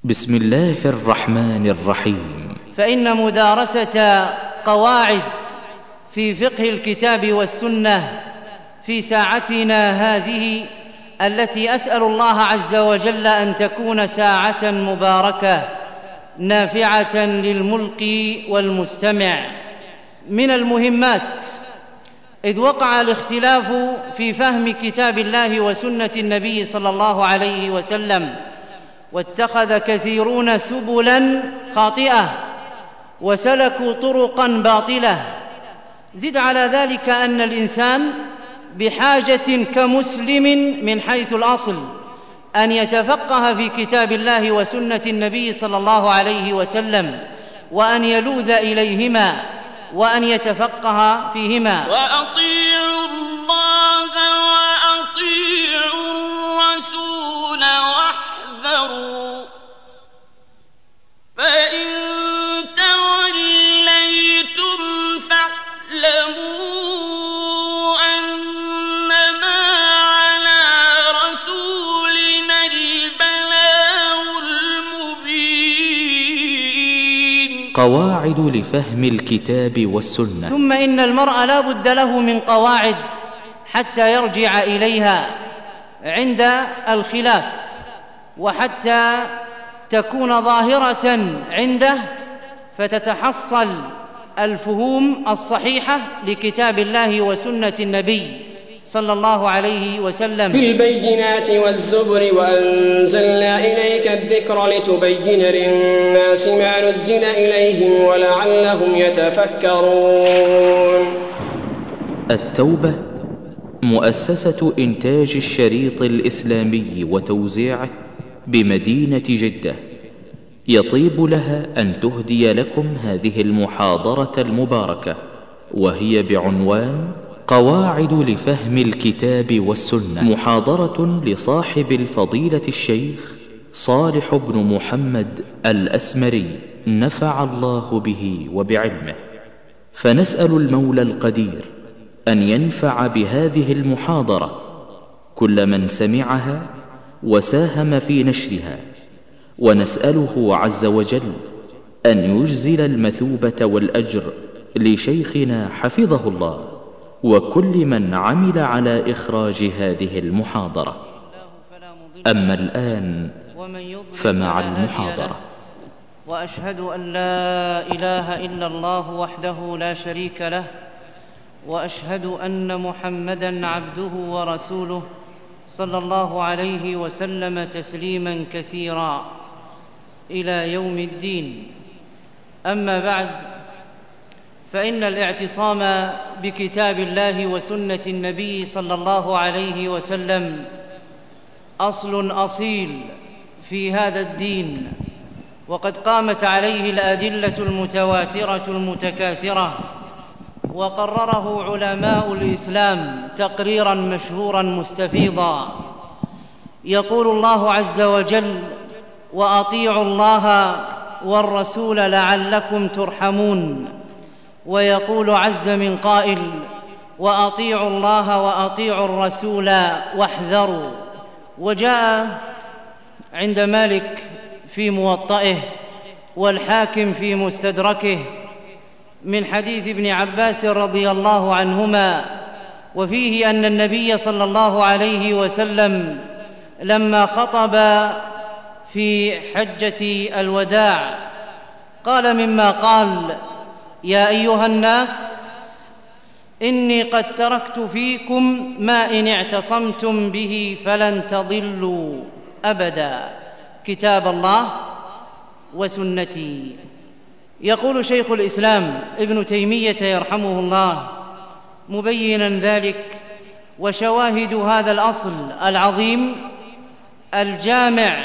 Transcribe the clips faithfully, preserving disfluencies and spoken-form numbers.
بسم الله الرحمن الرحيم. فإن مدارسة قواعد في فقه الكتاب والسنة في ساعتنا هذه التي أسأل الله عز وجل أن تكون ساعة مباركة نافعة للملقي والمستمع من المهمات، إذ وقع الاختلاف في فهم كتاب الله وسنة النبي صلى الله عليه وسلم، واتخذ كثيرون سبلا خاطئة وسلكوا طرقا باطلة. زد على ذلك أن الإنسان بحاجة كمسلم من حيث الأصل أن يتفقه في كتاب الله وسنة النبي صلى الله عليه وسلم، وأن يلوذ إليهما وأن يتفقه فيهما. وأطيعوا الله وأطيعوا الرسول واحذروا فإن توليتم فاعلموا أنما على رسولنا البلاغ المبين. قواعد لفهم الكتاب والسنة. ثم إن المرء لا بد له من قواعد حتى يرجع إليها عند الخلاف، وحتى تكون ظاهرة عنده فتتحصل الفهوم الصحيحة لكتاب الله وسنة النبي صلى الله عليه وسلم. بالبينات والزبر وأنزلنا إليك الذكر لتبين للناس ما نزل إليهم ولعلهم يتفكرون. التوبة مؤسسة إنتاج الشريط الإسلامي وتوزيعه بمدينة جدة يطيب لها أن تهدي لكم هذه المحاضرة المباركة، وهي بعنوان قواعد لفهم الكتاب والسنة، محاضرة لصاحب الفضيلة الشيخ صالح بن محمد الأسمري نفع الله به وبعلمه. فنسأل المولى القدير أن ينفع بهذه المحاضرة كل من سمعها وساهم في نشرها، ونسأله عز وجل أن يجزل المثوبة والأجر لشيخنا حفظه الله وكل من عمل على إخراج هذه المحاضرة. أما الآن فمع المحاضرة. وأشهد أن لا إله إلا الله وحده لا شريك له، وأشهد أن محمدًا عبده ورسوله صلى الله عليه وسلم تسليماً كثيراً إلى يوم الدين. أما بعد، فإن الاعتصام بكتاب الله وسنة النبي صلى الله عليه وسلم أصل أصيل في هذا الدين، وقد قامت عليه الأدلة المتواترة المتكاثرة، وقرره علماء الإسلام تقريراً مشهوراً مستفيضاً. يقول الله عز وجل: وأطيعوا الله والرسول لعلكم ترحمون. ويقول عز من قائل: وأطيعوا الله وأطيعوا الرسول واحذروا. وجاء عند مالك في موطئه والحاكم في مستدركه من حديث ابن عباس رضي الله عنهما، وفيه أن النبي صلى الله عليه وسلم لما خطب في حجة الوداع قال مما قال: يا أيها الناس إني قد تركت فيكم ما إن اعتصمتم به فلن تضلوا أبدا، كتاب الله وسنتي. يقول شيخ الإسلام ابن تيمية يرحمه الله مبيناً ذلك: وشواهد هذا الأصل العظيم الجامع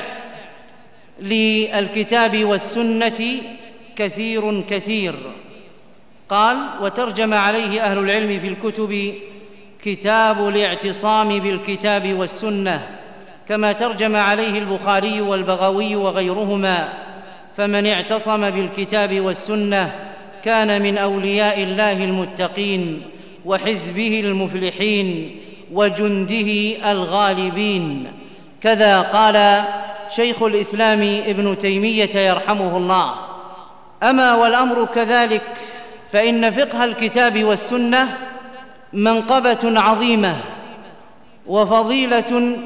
للكتاب والسنة كثير كثير. قال: وترجم عليه أهل العلم في الكتب كتاب الاعتصام بالكتاب والسنة، كما ترجم عليه البخاري والبغوي وغيرهما. فمن اعتصم بالكتاب والسنة كان من أولياء الله المتقين وحزبه المفلحين وجنده الغالبين. كذا قال شيخ الإسلام ابن تيمية يرحمه الله. أما والأمر كذلك، فإن فقه الكتاب والسنة منقبة عظيمة وفضيلة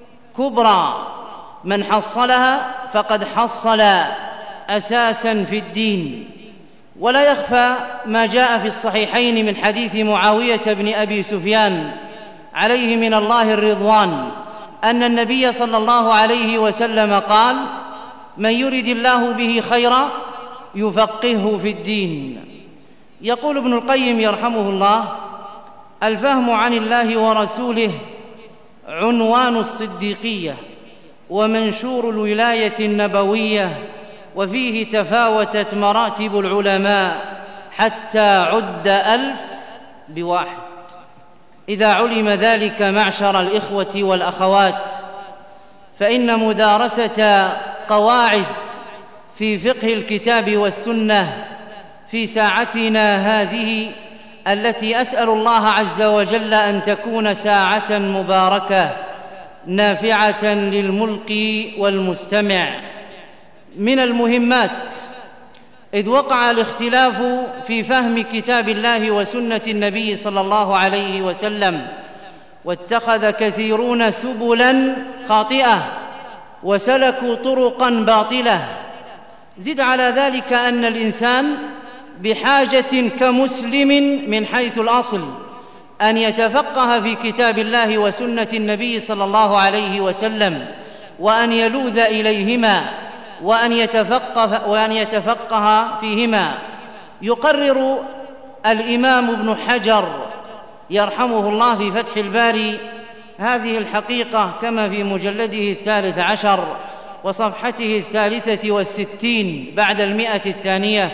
كبرى، من حصلها فقد حصل أساساً في الدين. ولا يخفى ما جاء في الصحيحين من حديث معاوية بن أبي سفيان عليه من الله الرضوان أن النبي صلى الله عليه وسلم قال: من يرد الله به خيرا يفقهه في الدين. يقول ابن القيم يرحمه الله: الفهم عن الله ورسوله عنوان الصديقية ومنشور الولاية النبوية، وفيه تفاوتت مراتب العلماء حتى عد ألف بواحد. إذا علم ذلك معشر الإخوة والأخوات، فإن مدارسة قواعد في فقه الكتاب والسنة في ساعتنا هذه التي أسأل الله عز وجل أن تكون ساعة مباركة نافعة للملقي والمستمع من المهمات، إذ وقع الاختلاف في فهم كتاب الله وسنة النبي صلى الله عليه وسلم، واتخذ كثيرون سبلاً خاطئة وسلكوا طرقاً باطلة. زد على ذلك أن الإنسان بحاجة كمسلم من حيث الأصل أن يتفقه في كتاب الله وسنة النبي صلى الله عليه وسلم، وأن يلوذ إليهما، وأن يتفقه, وأن يتفقه فيهما. يقرر الإمام ابن حجر يرحمه الله في فتح الباري هذه الحقيقة كما في مجلده الثالث عشر وصفحته الثالثة والستين بعد المئة الثانية،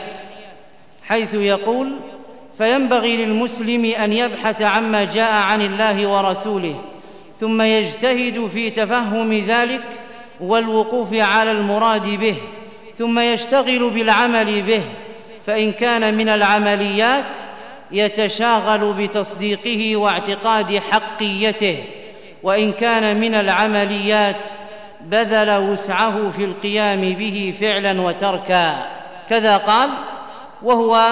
حيث يقول: فينبغي للمسلم أن يبحث عما جاء عن الله ورسوله، ثم يجتهد في تفهم ذلك والوقوف على المراد به، ثم يشتغل بالعمل به، فإن كان من العمليات يتشاغل بتصديقه واعتقاد حقيته، وإن كان من العمليات بذل وسعه في القيام به فعلا وتركا. كذا قال، وهو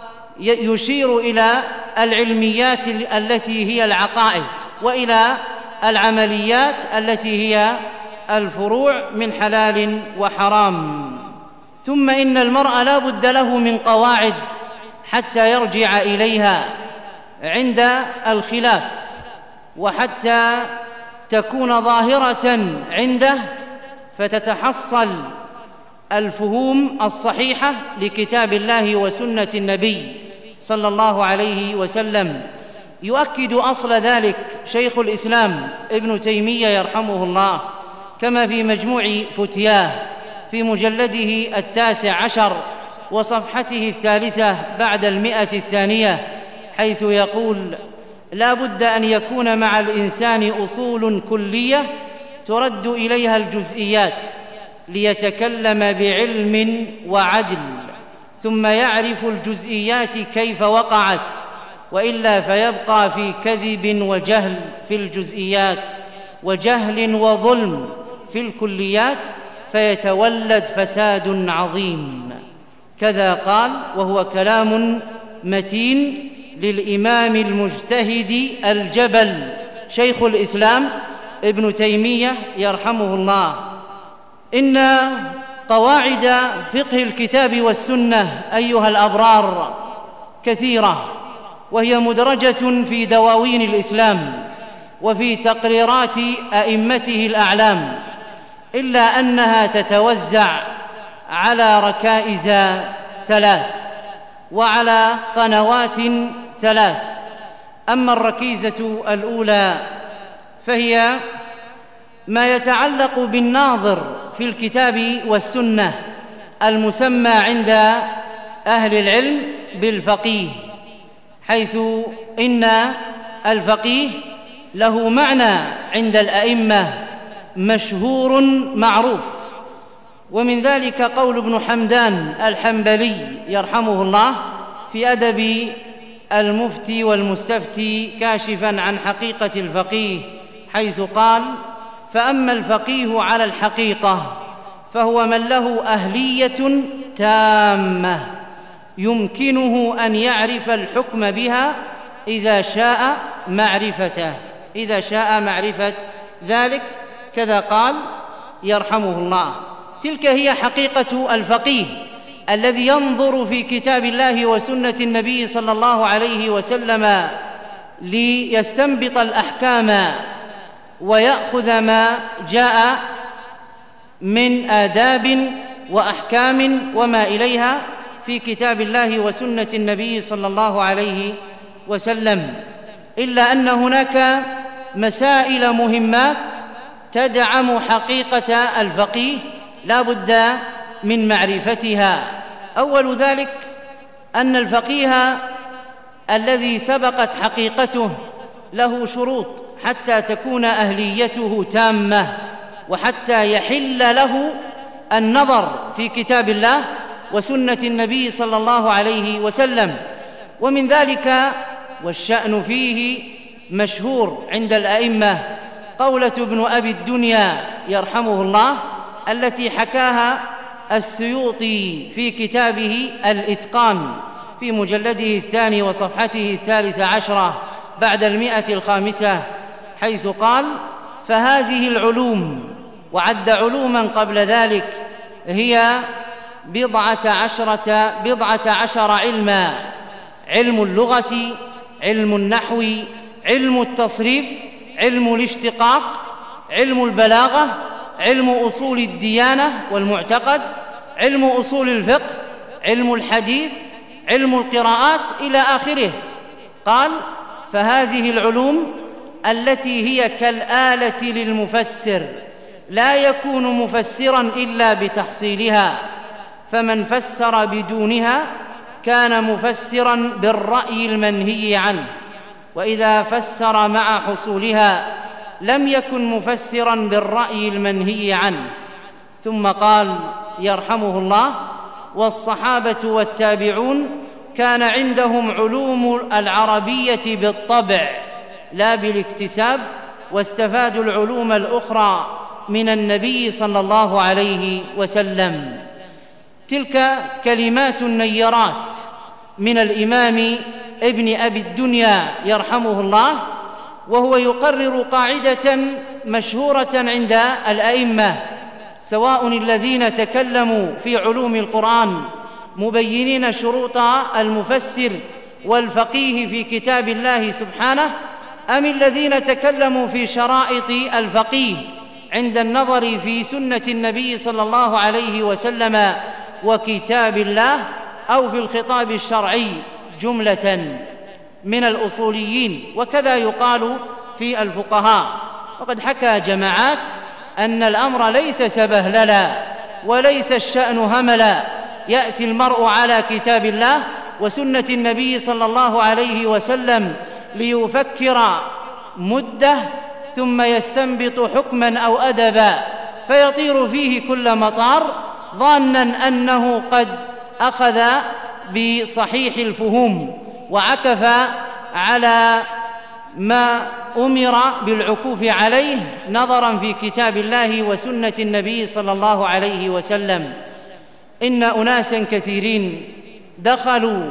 يشير إلى العلميات التي هي العقائد، وإلى العمليات التي هي الفروع من حلال وحرام. ثم إن المرء لا بد له من قواعد حتى يرجع إليها عند الخلاف، وحتى تكون ظاهرة عنده، فتتحصل الفهوم الصحيحة لكتاب الله وسنة النبي صلى الله عليه وسلم. يؤكد أصل ذلك شيخ الإسلام ابن تيمية يرحمه الله كما في مجموع فتياه في مجلده التاسع عشر وصفحته الثالثة بعد المئة الثانية، حيث يقول: لا بد أن يكون مع الإنسان أصول كلية ترد إليها الجزئيات ليتكلم بعلم وعدل، ثم يعرف الجزئيات كيف وقعت، وإلا فيبقى في كذب وجهل في الجزئيات، وجهل وظلم في الكليات، فيتولد فساد عظيم. كذا قال، وهو كلام متين للإمام المجتهد الجبل شيخ الإسلام ابن تيمية يرحمه الله: إن قواعد فقه الكتاب والسنة أيها الأبرار كثيرة، وهي مدرجة في دواوين الإسلام وفي تقريرات أئمته الأعلام، إلا أنها تتوزع على ركائز ثلاث وعلى قنوات ثلاث. أما الركيزة الأولى فهي ما يتعلق بالناظر في الكتاب والسنة، المسمى عند أهل العلم بالفقيه، حيث إن الفقيه له معنى عند الأئمة مشهور معروف، ومن ذلك قول ابن حمدان الحنبلي يرحمه الله في أدب المفتي والمستفتي كاشفا عن حقيقة الفقيه، حيث قال: فأما الفقيه على الحقيقة فهو من له أهلية تامة يمكنه أن يعرف الحكم بها إذا شاء معرفته إذا شاء معرفة ذلك. كذا قال يرحمه الله. تلك هي حقيقة الفقيه الذي ينظر في كتاب الله وسنة النبي صلى الله عليه وسلم ليستنبط الأحكام ويأخذ ما جاء من آداب وأحكام وما إليها في كتاب الله وسنة النبي صلى الله عليه وسلم. إلا أن هناك مسائل مهمات تدعم حقيقة الفقيه لا بد من معرفتها. أول ذلك أن الفقيه الذي سبقت حقيقته له شروط حتى تكون أهليته تامة وحتى يحل له النظر في كتاب الله وسنة النبي صلى الله عليه وسلم. ومن ذلك والشأن فيه مشهور عند الأئمة قولة ابن أبي الدنيا يرحمه الله التي حكاها السيوطي في كتابه الإتقان في مجلده الثاني وصفحته الثالثة عشرة بعد المئة الخامسة، حيث قال: فهذه العلوم، وعد علوما قبل ذلك، هي بضعة عشرة بضعة عشر علما: علم اللغة، علم النحو، علم التصريف، علم الاشتقاق، علم البلاغة، علم أصول الديانة والمعتقد، علم أصول الفقه، علم الحديث، علم القراءات إلى آخره. قال: فهذه العلوم التي هي كالآلة للمفسر لا يكون مفسرا إلا بتحصيلها، فمن فسر بدونها كان مفسرا بالرأي المنهي عنه، وإذا فسر مع حصولها لم يكن مفسرا بالرأي المنهي عنه. ثم قال يرحمه الله: والصحابة والتابعون كان عندهم علوم العربية بالطبع لا بالاكتساب، واستفادوا العلوم الأخرى من النبي صلى الله عليه وسلم. تلك كلمات نيرات من الإمام ابن أبي الدنيا يرحمه الله، وهو يقرر قاعدة مشهورة عند الأئمة، سواء الذين تكلموا في علوم القرآن مبينين شروط المفسر والفقيه في كتاب الله سبحانه، أم الذين تكلموا في شرائط الفقيه عند النظر في سنة النبي صلى الله عليه وسلم وكتاب الله، أو في الخطاب الشرعي جملة من الأصوليين. وكذا يقال في الفقهاء. وقد حكى جماعات أن الأمر ليس سبهللا وليس الشأن هملا، يأتي المرء على كتاب الله وسنة النبي صلى الله عليه وسلم ليفكر مدة ثم يستنبط حكما أو أدبا فيطير فيه كل مطار ظانا أنه قد أخذ بصحيح الفهوم وعكف على ما أمر بالعكوف عليه نظرا في كتاب الله وسنة النبي صلى الله عليه وسلم. إن أناسا كثيرين دخلوا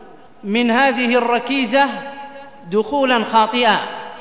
من هذه الركيزة دخولا خاطئا،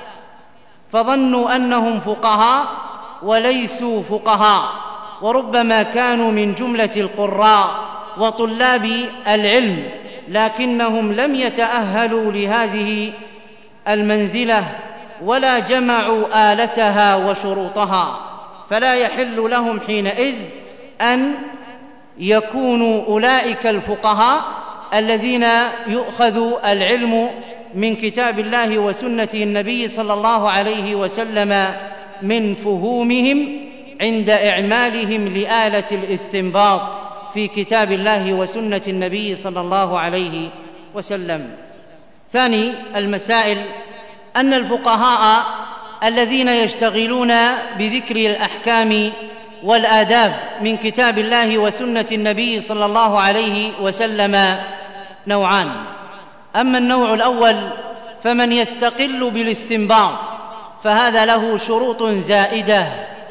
فظنوا أنهم فقهاء وليسوا فقهاء، وربما كانوا من جملة القراء وطلاب العلم، لكنهم لم يتأهلوا لهذه المنزلة ولا جمعوا آلتها وشروطها، فلا يحل لهم حينئذ أن يكونوا أولئك الفقهاء الذين يؤخذ العلم من كتاب الله وسنة النبي صلى الله عليه وسلم من فهومهم عند إعمالهم لآلة الاستنباط في كتاب الله وسنة النبي صلى الله عليه وسلم. ثاني المسائل أن الفقهاء الذين يشتغلون بذكر الأحكام والآداب من كتاب الله وسنة النبي صلى الله عليه وسلم نوعان. أما النوع الأول فمن يستقل بالاستنباط فهذا له شروط زائدة.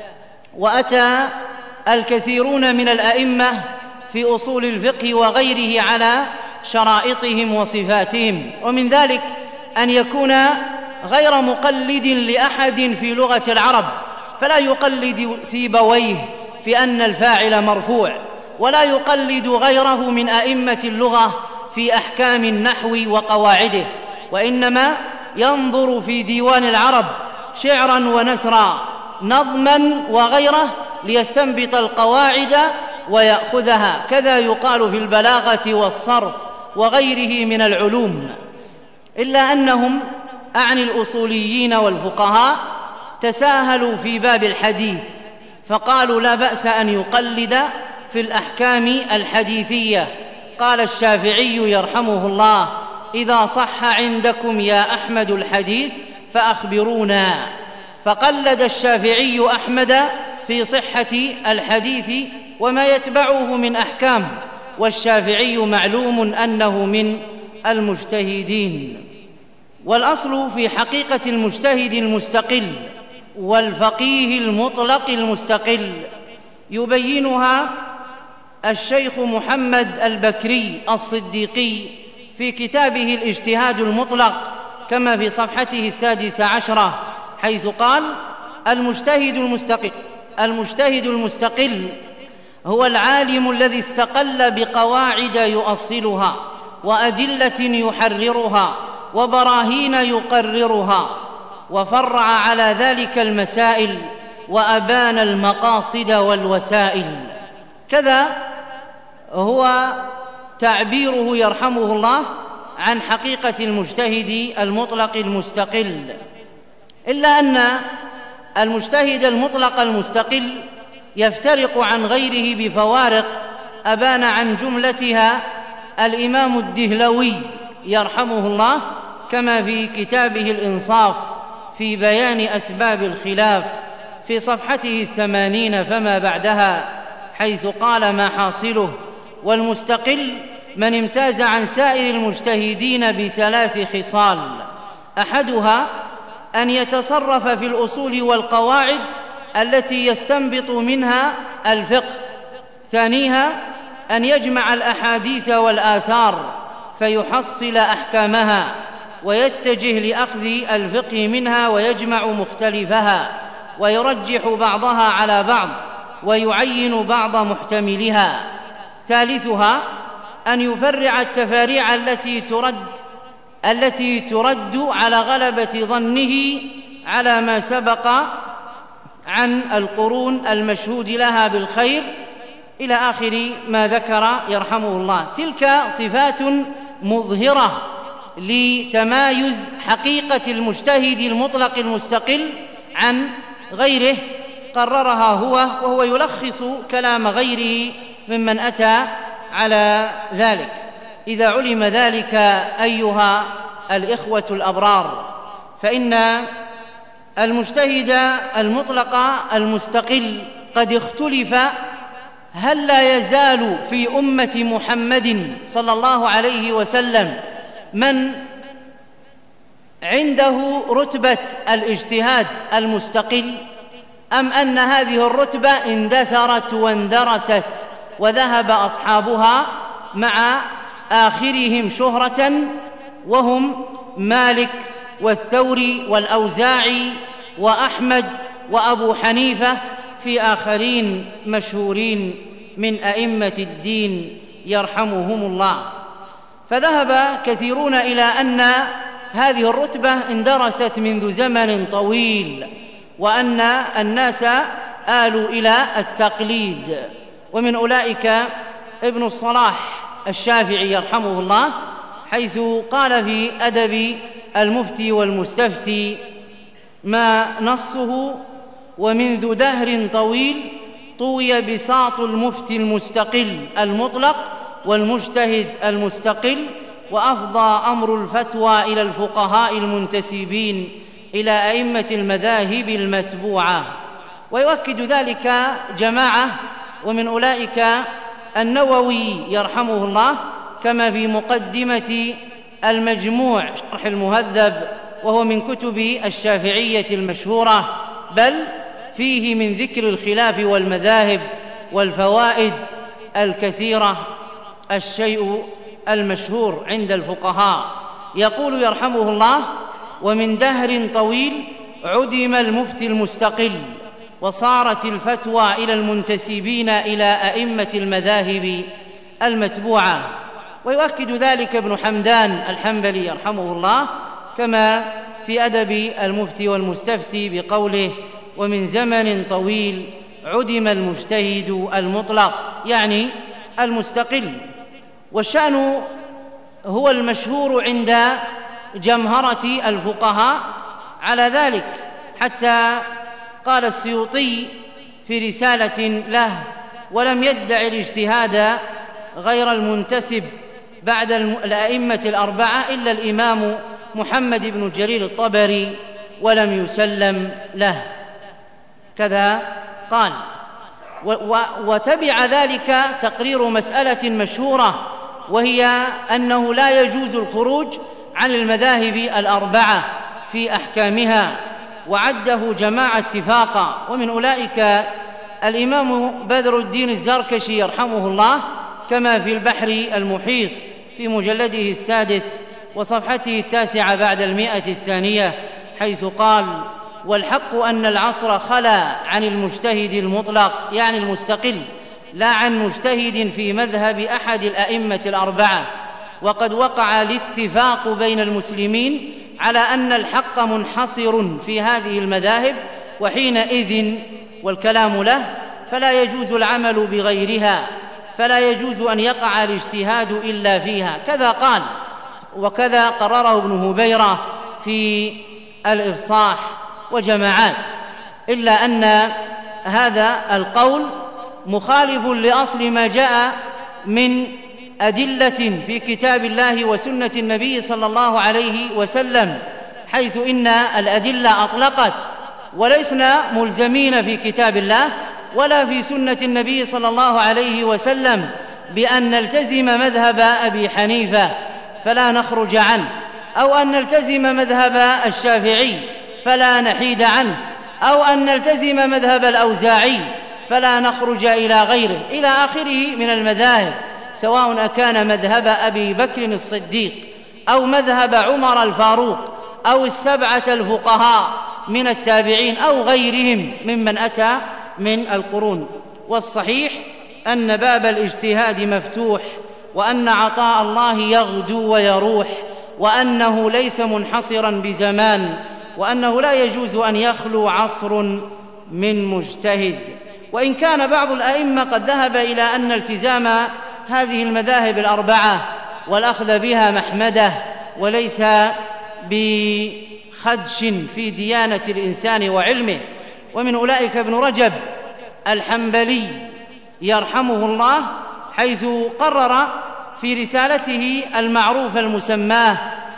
وأتى الكثيرون من الأئمة في أصول الفقه وغيره على شرائطهم وصفاتهم، ومن ذلك أن يكون غير مقلد لأحد في لغة العرب، فلا يقلد سيبويه في أن الفاعل مرفوع، ولا يقلد غيره من أئمة اللغة في أحكام النحو وقواعده، وإنما ينظر في ديوان العرب شعرا ونثرا نظما وغيره ليستنبط القواعد ويأخذها. كذا يقال في البلاغة والصرف وغيره من العلوم، إلا أنهم أعني الأصوليين والفقهاء تساهلوا في باب الحديث، فقالوا لا بأس أن يقلد في الأحكام الحديثية. قال الشافعي يرحمه الله: إذا صح عندكم يا أحمد الحديث فأخبرونا. فقلد الشافعي أحمد في صحة الحديث وما يتبعه من أحكام، والشافعي معلوم أنه من المجتهدين. والأصل في حقيقة المجتهد المستقل والفقيه المطلق المستقل يبينها الشيخ محمد البكري الصديقي في كتابه الاجتهاد المطلق، كما في صفحته السادسة عشرة، حيث قال: المجتهد المستقل المجتهد المستقل هو العالم الذي استقل بقواعد يؤصلها وأدلة يحررها وبراهين يقررها، وفرع على ذلك المسائل وأبان المقاصد والوسائل. كذا هو تعبيره يرحمه الله عن حقيقة المجتهد المطلق المستقل، إلا أن المجتهد المطلق المستقل يفترق عن غيره بفوارق أبان عن جملتها الإمام الدهلوي يرحمه الله، كما في كتابه الإنصاف في بيان أسباب الخلاف في صفحته الثمانين فما بعدها، حيث قال: ما حاصله: والمستقل من امتاز عن سائر المجتهدين بثلاث خصال: أحدها أن يتصرف في الأصول والقواعد التي يستنبط منها الفقه، ثانيها أن يجمع الأحاديث والآثار فيحصل أحكامها ويتجه لأخذ الفقه منها ويجمع مختلفها ويرجح بعضها على بعض ويعين بعض محتملها، ثالثها أن يفرع التفاريع التي ترد التي ترد على غلبة ظنه على ما سبق عن القرون المشهود لها بالخير، إلى آخر ما ذكر يرحمه الله. تلك صفات مظهرة لتمايز حقيقة المجتهد المطلق المستقل عن غيره قررها هو، وهو يلخص كلام غيره ممن أتى على ذلك. إذا علم ذلك أيها الإخوة الأبرار، فإن المجتهد المطلق المستقل قد اختلف هل لا يزال في أمة محمد صلى الله عليه وسلم من عنده رتبة الاجتهاد المستقل، أم أن هذه الرتبة اندثرت واندرست وذهب أصحابها مع آخرهم شهرة، وهم مالك والثوري والأوزاعي وأحمد وأبو حنيفة، في آخرين مشهورين من أئمة الدين يرحمهم الله. فذهب كثيرون إلى أن هذه الرتبة اندرست منذ زمن طويل، وأن الناس آلوا إلى التقليد، ومن أولئك ابن الصلاح الشافعي يرحمه الله، حيث قال في أدب المفتي والمستفتي ما نصه: ومنذ دهر طويل طوي بساط المفتي المستقل المطلق والمجتهد المستقل، وأفضى أمر الفتوى إلى الفقهاء المنتسبين إلى أئمة المذاهب المتبوعة. ويؤكد ذلك جماعة، ومن أولئك النووي يرحمه الله، كما في مقدمة المجموع شرح المهذب وهو من كتب الشافعية المشهورة، بل فيه من ذكر الخلاف والمذاهب والفوائد الكثيرة الشيء المشهور عند الفقهاء. يقول يرحمه الله: ومن دهر طويل عدم المفتي المستقل، وصارت الفتوى إلى المنتسبين إلى أئمة المذاهب المتبوعة. ويؤكد ذلك ابن حمدان الحنبلي يرحمه الله كما في أدب المفتي والمستفتي بقوله: ومن زمن طويل عدم المجتهد المطلق، يعني المستقل. والشأن هو المشهور عند جمهرة الفقهاء على ذلك، حتى قال السيوطي في رسالة له: ولم يدع الاجتهاد غير المنتسب بعد الأئمة الأربعة إلا الإمام محمد بن جرير الطبري، ولم يسلم له. كذا قال. وتبع ذلك تقرير مسألة مشهورة، وهي أنه لا يجوز الخروج عن المذاهب الأربعة في أحكامها، وعده جماعة اتفاقا. ومن أولئك الإمام بدر الدين الزركشي يرحمه الله كما في البحر المحيط في مجلده السادس وصفحته التاسعة بعد المئة الثانية، حيث قال: والحق أن العصر خلا عن المجتهد المطلق، يعني المستقل، لا عن مجتهد في مذهب أحد الأئمة الأربعة، وقد وقع الاتفاق بين المسلمين على أن الحق منحصر في هذه المذاهب، وحينئذ والكلام له فلا يجوز العمل بغيرها، فلا يجوز أن يقع الاجتهاد إلا فيها. كذا قال، وكذا قرره ابن هبيرة في الإفصاح وجماعات، إلا أن هذا القول مخالف لأصل ما جاء من أدلة في كتاب الله وسنة النبي صلى الله عليه وسلم، حيث إن الأدلة أطلقت ولسنا ملزمين في كتاب الله ولا في سنة النبي صلى الله عليه وسلم بأن نلتزم مذهب أبي حنيفة فلا نخرج عنه، أو أن نلتزم مذهب الشافعي فلا نحيد عنه، أو أن نلتزم مذهب الأوزاعي فلا نخرج إلى غيره، إلى آخره من المذاهب، سواء أكان مذهب أبي بكر الصديق أو مذهب عمر الفاروق أو السبعة الفقهاء من التابعين أو غيرهم ممن أتى من القرون. والصحيح أن باب الاجتهاد مفتوح، وأن عطاء الله يغدو ويروح، وأنه ليس منحصرا بزمان، وأنه لا يجوز أن يخلو عصر من مجتهد. وإن كان بعض الأئمة قد ذهب إلى أن التزام هذه المذاهب الأربعة والأخذ بها محمدة وليس بخدش في ديانة الإنسان وعلمه. ومن أولئك ابن رجب الحنبلي يرحمه الله، حيث قرر في رسالته المعروفة المسماة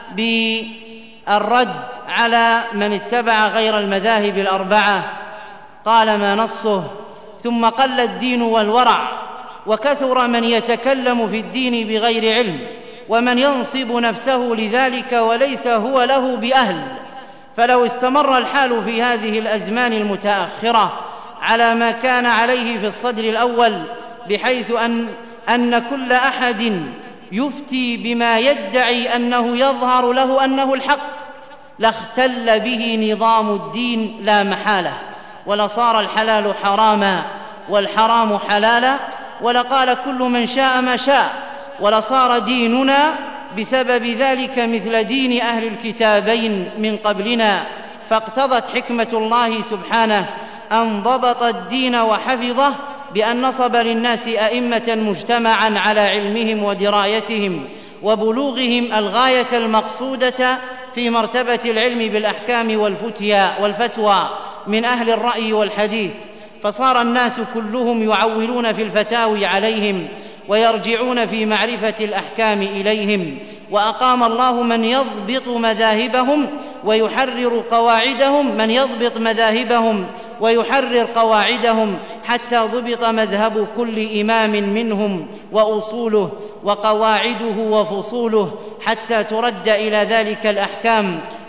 بالرد على من اتبع غير المذاهب الأربعة، قال ما نصه: ثم قل الدين والورع، وكثر من يتكلم في الدين بغير علم، ومن ينصب نفسه لذلك وليس هو له بأهل. فلو استمر الحال في هذه الأزمان المتأخرة على ما كان عليه في الصدر الأول، بحيث أن, أن كل أحد يفتي بما يدعي أنه يظهر له أنه الحق، لاختل به نظام الدين لا محالة، ولصار الحلال حراما والحرام حلالا، ولقال كل من شاء ما شاء، ولصار ديننا بسبب ذلك مثل دين أهل الكتابين من قبلنا. فاقتضت حكمة الله سبحانه أن ضبط الدين وحفظه بأن نصب للناس أئمة مجتمعا على علمهم ودرايتهم وبلوغهم الغاية المقصودة في مرتبة العلم بالأحكام والفتوى من أهل الرأي والحديث، فصار الناس كلهم يعولون في الفتاوي عليهم ويرجعون في معرفة الأحكام إليهم. وأقام الله من يضبط مذاهبهم ويحرر قواعدهم من يضبط مذاهبهم ويحرر قواعدهم، حتى ضبط مذهب كل إمام منهم وأصوله وقواعده وفصوله، حتى ترد إلى ذلك الأحكام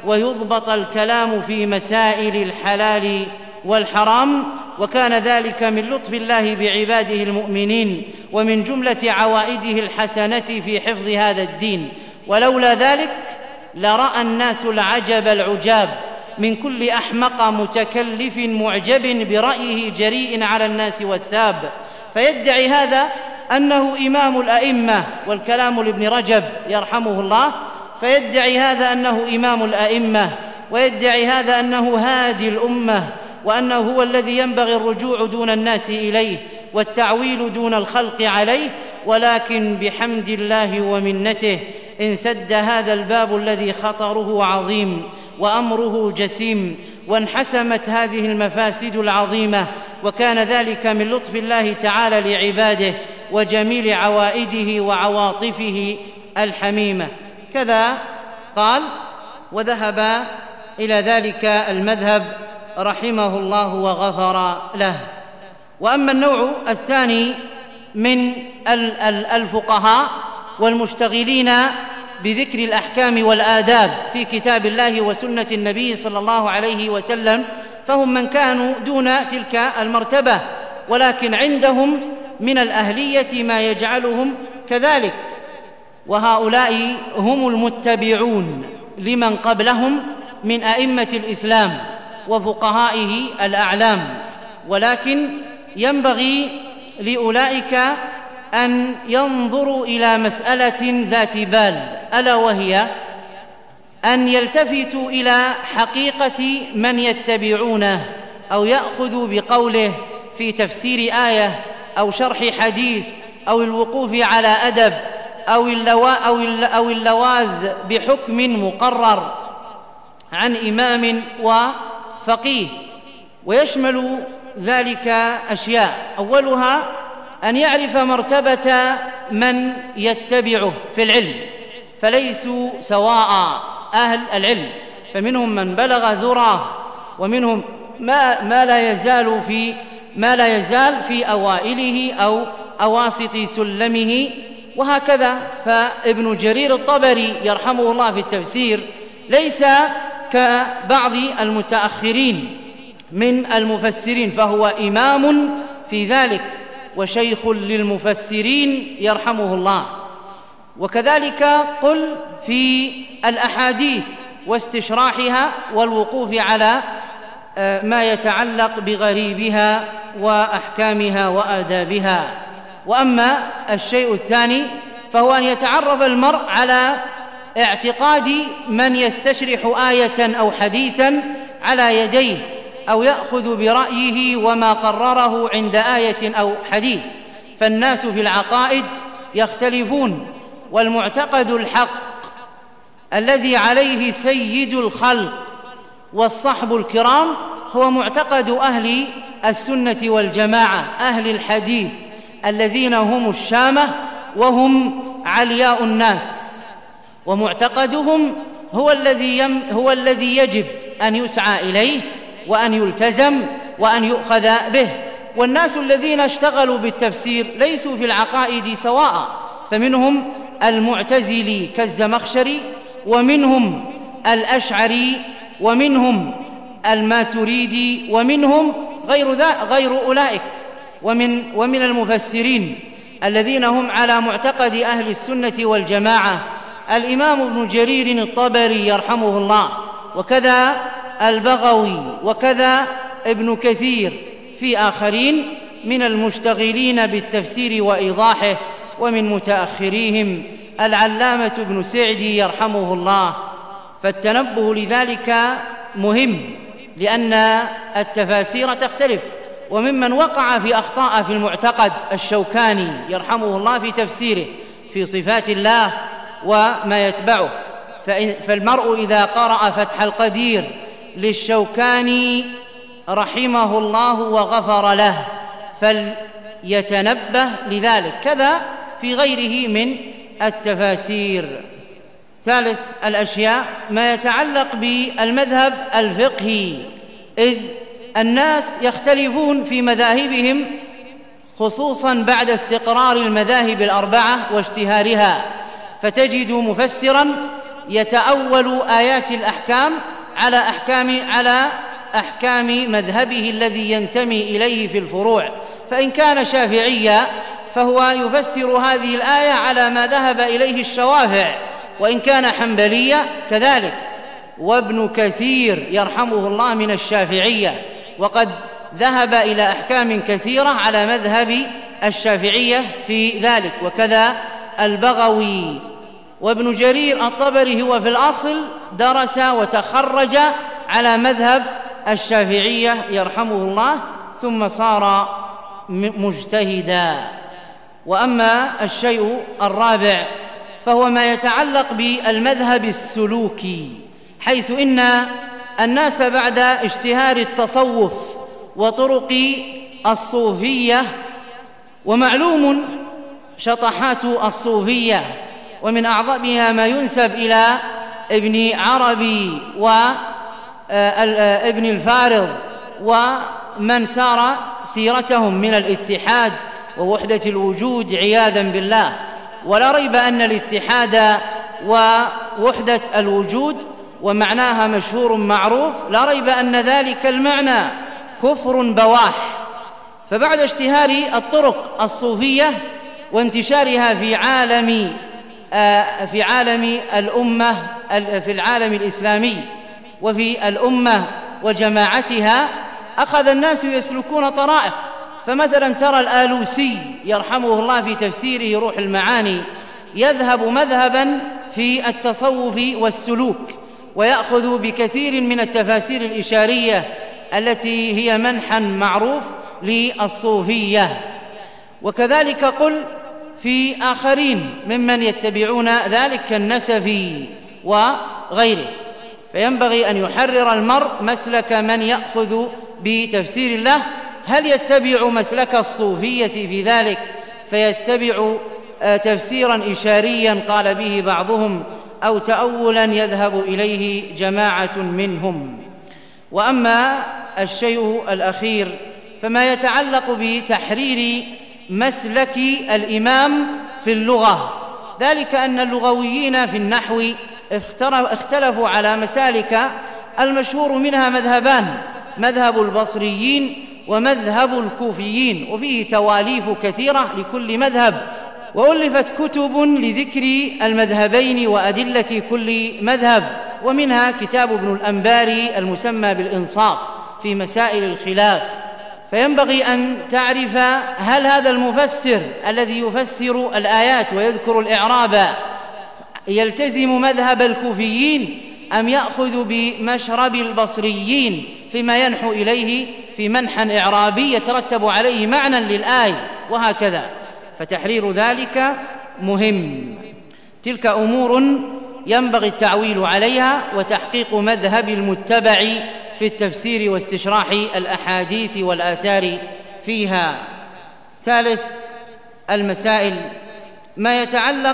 ويضبط الكلام في مسائل الحلال والحرام، وكان ذلك من لطف الله بعباده المؤمنين ومن جملة عوائده الحسنة في حفظ هذا الدين. ولولا ذلك لرأى الناس العجب العجاب من كل أحمق متكلف معجب برأيه جريء على الناس والثاب، فيدعي هذا أنه إمام الأئمة، والكلام لابن رجب يرحمه الله، فيدعي هذا أنه إمام الأئمة، ويدعي هذا أنه هادي الأمة، وأنه هو الذي ينبغي الرجوع دون الناس إليه والتعويل دون الخلق عليه، ولكن بحمد الله ومنته انسد هذا الباب الذي خطره عظيم وأمره جسيم، وانحسمت هذه المفاسد العظيمة، وكان ذلك من لطف الله تعالى لعباده وجميل عوائده وعواطفه الحميمة. كذا قال: وذهب إلى ذلك المذهب رحمه الله وغفر له. وأما النوع الثاني من الفقهاء والمشتغلين بذكر الأحكام والآداب في كتاب الله وسنة النبي صلى الله عليه وسلم، فهم من كانوا دون تلك المرتبة، ولكن عندهم من الأهلية ما يجعلهم كذلك، وهؤلاء هم المتبعون لمن قبلهم من أئمة الإسلام وفقهائه الأعلام. ولكن ينبغي لأولئك أن ينظروا إلى مسألة ذات بال، ألا وهي أن يلتفتوا إلى حقيقة من يتبعونه أو يأخذوا بقوله في تفسير آية أو شرح حديث أو الوقوف على أدب أو اللوا أو أو اللواذ بحكم مقرر عن إمام وفقيه. ويشمل ذلك أشياء، أولها أن يعرف مرتبة من يتبعه في العلم، فليسوا سواء أهل العلم، فمنهم من بلغ ذراه، ومنهم ما, ما لا يزال في ما لا يزال في أوائله أو أواسط سلمه، وهكذا. فابن جرير الطبري يرحمه الله في التفسير ليس كبعض المتأخرين من المفسرين، فهو إمام في ذلك وشيخ للمفسرين يرحمه الله. وكذلك قل في الأحاديث واستشراحها والوقوف على ما يتعلق بغريبها وأحكامها وآدابها. وأما الشيء الثاني فهو أن يتعرف المرء على اعتقاد من يستشرح آية أو حديثا على يديه، أو يأخذ برأيه وما قرره عند آية أو حديث. فالناس في العقائد يختلفون، والمعتقد الحق الذي عليه سيد الخلق والصحب الكرام هو معتقد أهل السنة والجماعة، أهل الحديث الذين هم الشامة وهم علياء الناس، ومعتقدهم هو الذي يم هو الذي يجب أن يسعى إليه وأن يلتزم وأن يؤخذ به. والناس الذين اشتغلوا بالتفسير ليسوا في العقائد سواء، فمنهم المعتزلي كالزمخشري، ومنهم الأشعري، ومنهم الماتريدي، ومنهم غير ذا غير أولئك. ومن ومن المفسرين الذين هم على معتقد أهل السنة والجماعة الإمام ابن جرير الطبري يرحمه الله، وكذا البغوي، وكذا ابن كثير، في آخرين من المشتغلين بالتفسير وإيضاحه. ومن متأخريهم العلامة ابن سعدي يرحمه الله. فالتنبه لذلك مهم، لأن التفاسير تختلف. وممن وقع في أخطاء في المعتقد الشوكاني يرحمه الله في تفسيره في صفات الله وما يتبعه. فالمرء إذا قرأ فتح القدير للشوكاني رحمه الله وغفر له فليتنبه لذلك، كذا في غيره من التفاسير. ثالث الأشياء ما يتعلق بالمذهب الفقهي، إذ الناس يختلفون في مذاهبهم، خصوصا بعد استقرار المذاهب الأربعة واشتهارها، فتجد مفسرا يتأول آيات الأحكام على أحكام على أحكام مذهبه الذي ينتمي إليه في الفروع. فإن كان شافعيا فهو يفسر هذه الآية على ما ذهب إليه الشوافع، وإن كان حنبليا كذلك. وابن كثير يرحمه الله من الشافعية، وقد ذهب إلى أحكام كثيرة على مذهب الشافعية في ذلك، وكذا البغوي. وابن جرير الطبري هو في الأصل درس وتخرج على مذهب الشافعية يرحمه الله، ثم صار مجتهدا. وأما الشيء الرابع فهو ما يتعلق بالمذهب السلوكي، حيث إن الناس بعد اشتهار التصوف وطرق الصوفية، ومعلوم شطحات الصوفية ومن أعظمها ما ينسب إلى ابن عربي وابن الفارض ومن سار سيرتهم من الاتحاد ووحدة الوجود عياذا بالله. ولا ريب أن الاتحاد ووحدة الوجود ومعناها مشهور معروف، لا ريب أن ذلك المعنى كفر بواح. فبعد اشتهار الطرق الصوفية وانتشارها في عالم في عالم الأمة في العالم الإسلامي وفي الأمة وجماعتها، أخذ الناس يسلكون طرائق. فمثلا ترى الآلوسي يرحمه الله في تفسيره روح المعاني يذهب مذهبا في التصوف والسلوك، ويأخذ بكثير من التفاسير الإشارية التي هي منحا معروف للصوفية. وكذلك قل في آخرين ممن يتبعون ذلك كالنسفي وغيره. فينبغي أن يحرر المرء مسلك من يأخذ بتفسير الله، هل يتبع مسلك الصوفية في ذلك فيتبع تفسيرا إشاريا قال به بعضهم، أو تأولا يذهب إليه جماعة منهم. وأما الشيء الأخير فما يتعلق بتحرير مسلك الإمام في اللغة، ذلك أن اللغويين في النحو اختلفوا على مسالك، المشهور منها مذهبان: مذهب البصريين ومذهب الكوفيين، وفيه تواليف كثيرة لكل مذهب، وألفت كتب لذكر المذهبين وأدلة كل مذهب، ومنها كتاب ابن الأنباري المسمى بالإنصاف في مسائل الخلاف. فينبغي أن تعرف هل هذا المفسر الذي يفسر الآيات ويذكر الإعراب يلتزم مذهب الكوفيين أم يأخذ بمشرب البصريين فيما ينحو إليه في منحى إعرابي يترتب عليه معنى للآية، وهكذا. فتحرير ذلك مهم. تلك أمور ينبغي التعويل عليها وتحقيق مذهب المتبع في التفسير واستشراح الأحاديث والآثار فيها. ثالث المسائل ما يتعلق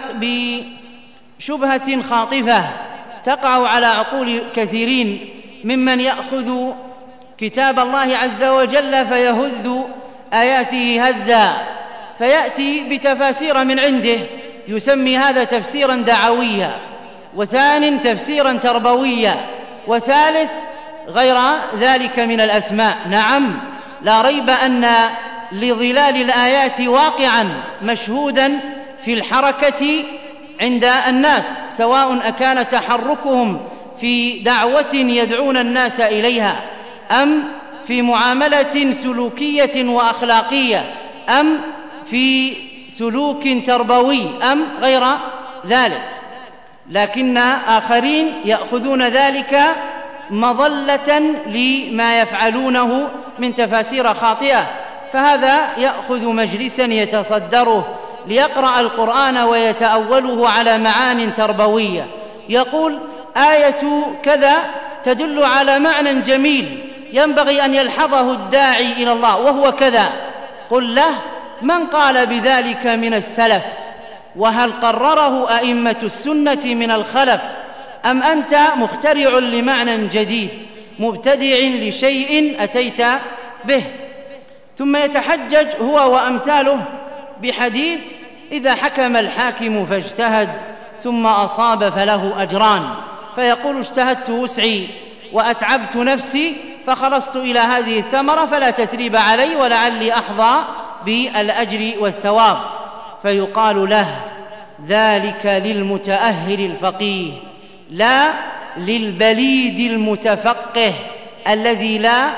بشبهة خاطفة تقع على عقول كثيرين ممن يأخذ كتاب الله عز وجل فيهذ آياته هذا، فيأتي بتفاسير من عنده يسمي هذا تفسيرا دعويا، وثان تفسيرا تربويا، وثالث غير ذلك من الأسماء. نعم، لا ريب أن لظلال الآيات واقعا مشهودا في الحركة عند الناس، سواء أكان تحركهم في دعوة يدعون الناس إليها، أم في معاملة سلوكية وأخلاقية، أم في سلوك تربوي، أم غير ذلك. لكن آخرين يأخذون ذلك مظلة لما يفعلونه من تفاسير خاطئة، فهذا يأخذ مجلسا يتصدره ليقرأ القرآن ويتأوله على معان تربوية، يقول آية كذا تدل على معنى جميل ينبغي أن يلحظه الداعي إلى الله وهو كذا. قل له: من قال بذلك من السلف؟ وهل قرره أئمة السنة من الخلف؟ أم أنت مخترع لمعنى جديد مبتدع لشيء أتيت به؟ ثم يتحجج هو وأمثاله بحديث: إذا حكم الحاكم فاجتهد ثم أصاب فله أجران. فيقول اجتهدت وسعي وأتعبت نفسي فخلصت إلى هذه الثمرة فلا تثريب علي ولعلي أحظى بالأجر والثواب. فيقال له ذلك للمتأهل الفقيه لا للبليد المتفقه الذي لا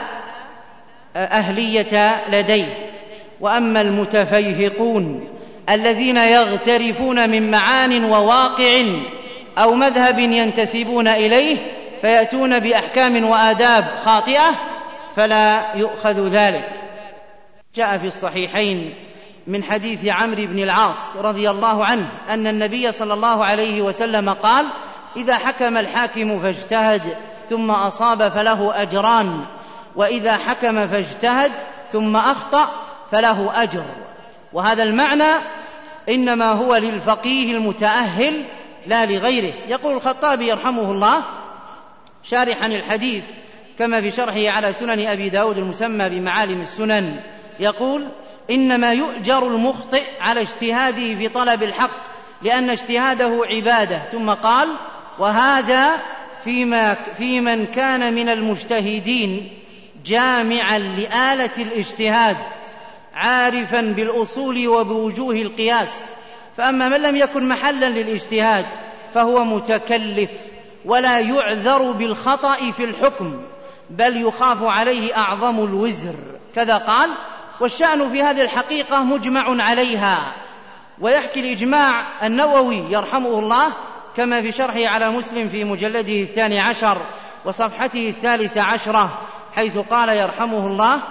أهلية لديه. وأما المتفيهقون الذين يغترفون من معان وواقع أو مذهب ينتسبون إليه فيأتون بأحكام وآداب خاطئة فلا يؤخذ ذلك. جاء في الصحيحين من حديث عمرو بن العاص رضي الله عنه أن النبي صلى الله عليه وسلم قال: إذا حكم الحاكم فاجتهد ثم أصاب فله أجران، وإذا حكم فاجتهد ثم أخطأ فله أجر. وهذا المعنى إنما هو للفقيه المتأهل لا لغيره. يقول الخطابي يرحمه الله شارحا الحديث كما في شرحه على سنن أبي داود المسمى بمعالم السنن، يقول: إنما يؤجر المخطئ على اجتهاده في طلب الحق لأن اجتهاده عبادة. ثم قال: وهذا فيما في من كان من المجتهدين جامعا لآلة الاجتهاد عارفا بالأصول وبوجوه القياس. فأما من لم يكن محلا للاجتهاد فهو متكلف ولا يعذر بالخطأ في الحكم بل يخاف عليه أعظم الوزر. كذا قال. والشأن في هذه الحقيقة مجمع عليها. ويحكي الإجماع النووي يرحمه الله كما في شرحه على مسلم في مجلده الثاني عشر وصفحته الثالثة عشرة، حيث قال يرحمه الله: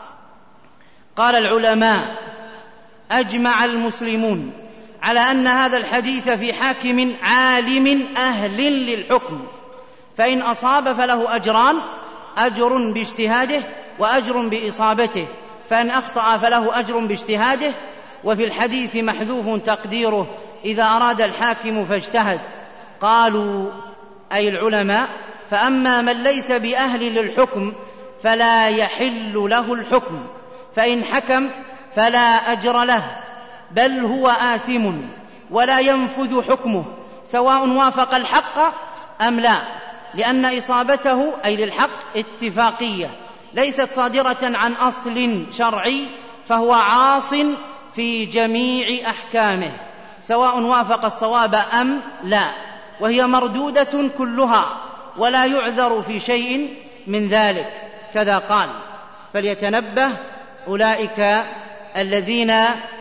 قال العلماء: أجمع المسلمون على أن هذا الحديث في حاكم عالم أهل للحكم، فإن أصاب فله أجران: أجر باجتهاده وأجر بإصابته، فإن أخطأ فله أجر باجتهاده. وفي الحديث محذوف تقديره: إذا أراد الحاكم فاجتهد. قالوا أي العلماء: فأما من ليس بأهل للحكم فلا يحل له الحكم، فإن حكم فلا أجر له بل هو آثم ولا ينفذ حكمه سواء وافق الحق أم لا، لأن إصابته أي للحق اتفاقية ليست صادرة عن أصل شرعي، فهو عاص في جميع أحكامه سواء وافق الصواب أم لا، وهي مردودة كلها ولا يعذر في شيء من ذلك. كذا قال. فليتنبه أولئك الذين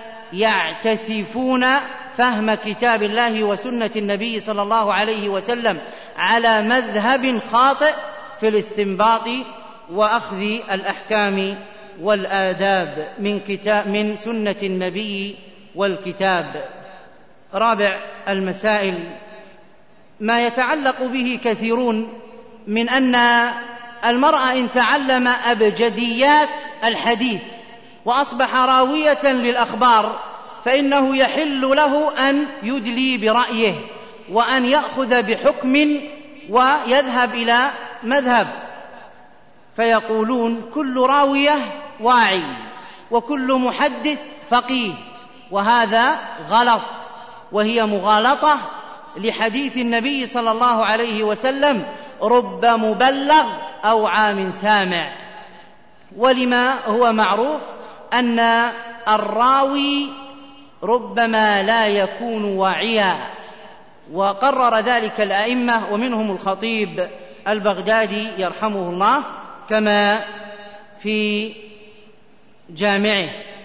يعتسفون فهم كتاب الله وسنة النبي صلى الله عليه وسلم على مذهب خاطئ في الاستنباط وأخذ الأحكام والآداب من كتاب من سنة النبي والكتاب. رابع المسائل ما يتعلق به كثيرون من أن المرء إن تعلم أبجديات الحديث وأصبح راوية للأخبار فإنه يحل له أن يدلي برأيه وأن يأخذ بحكم ويذهب إلى مذهب، فيقولون كل راوية واعي وكل محدث فقيه، وهذا غلط، وهي مغالطة لحديث النبي صلى الله عليه وسلم: رب مبلغ أو عام سامع. ولما هو معروف أن الراوي ربما لا يكون واعيا، وقرر ذلك الأئمة ومنهم الخطيب البغدادي يرحمه الله كما في جامعه.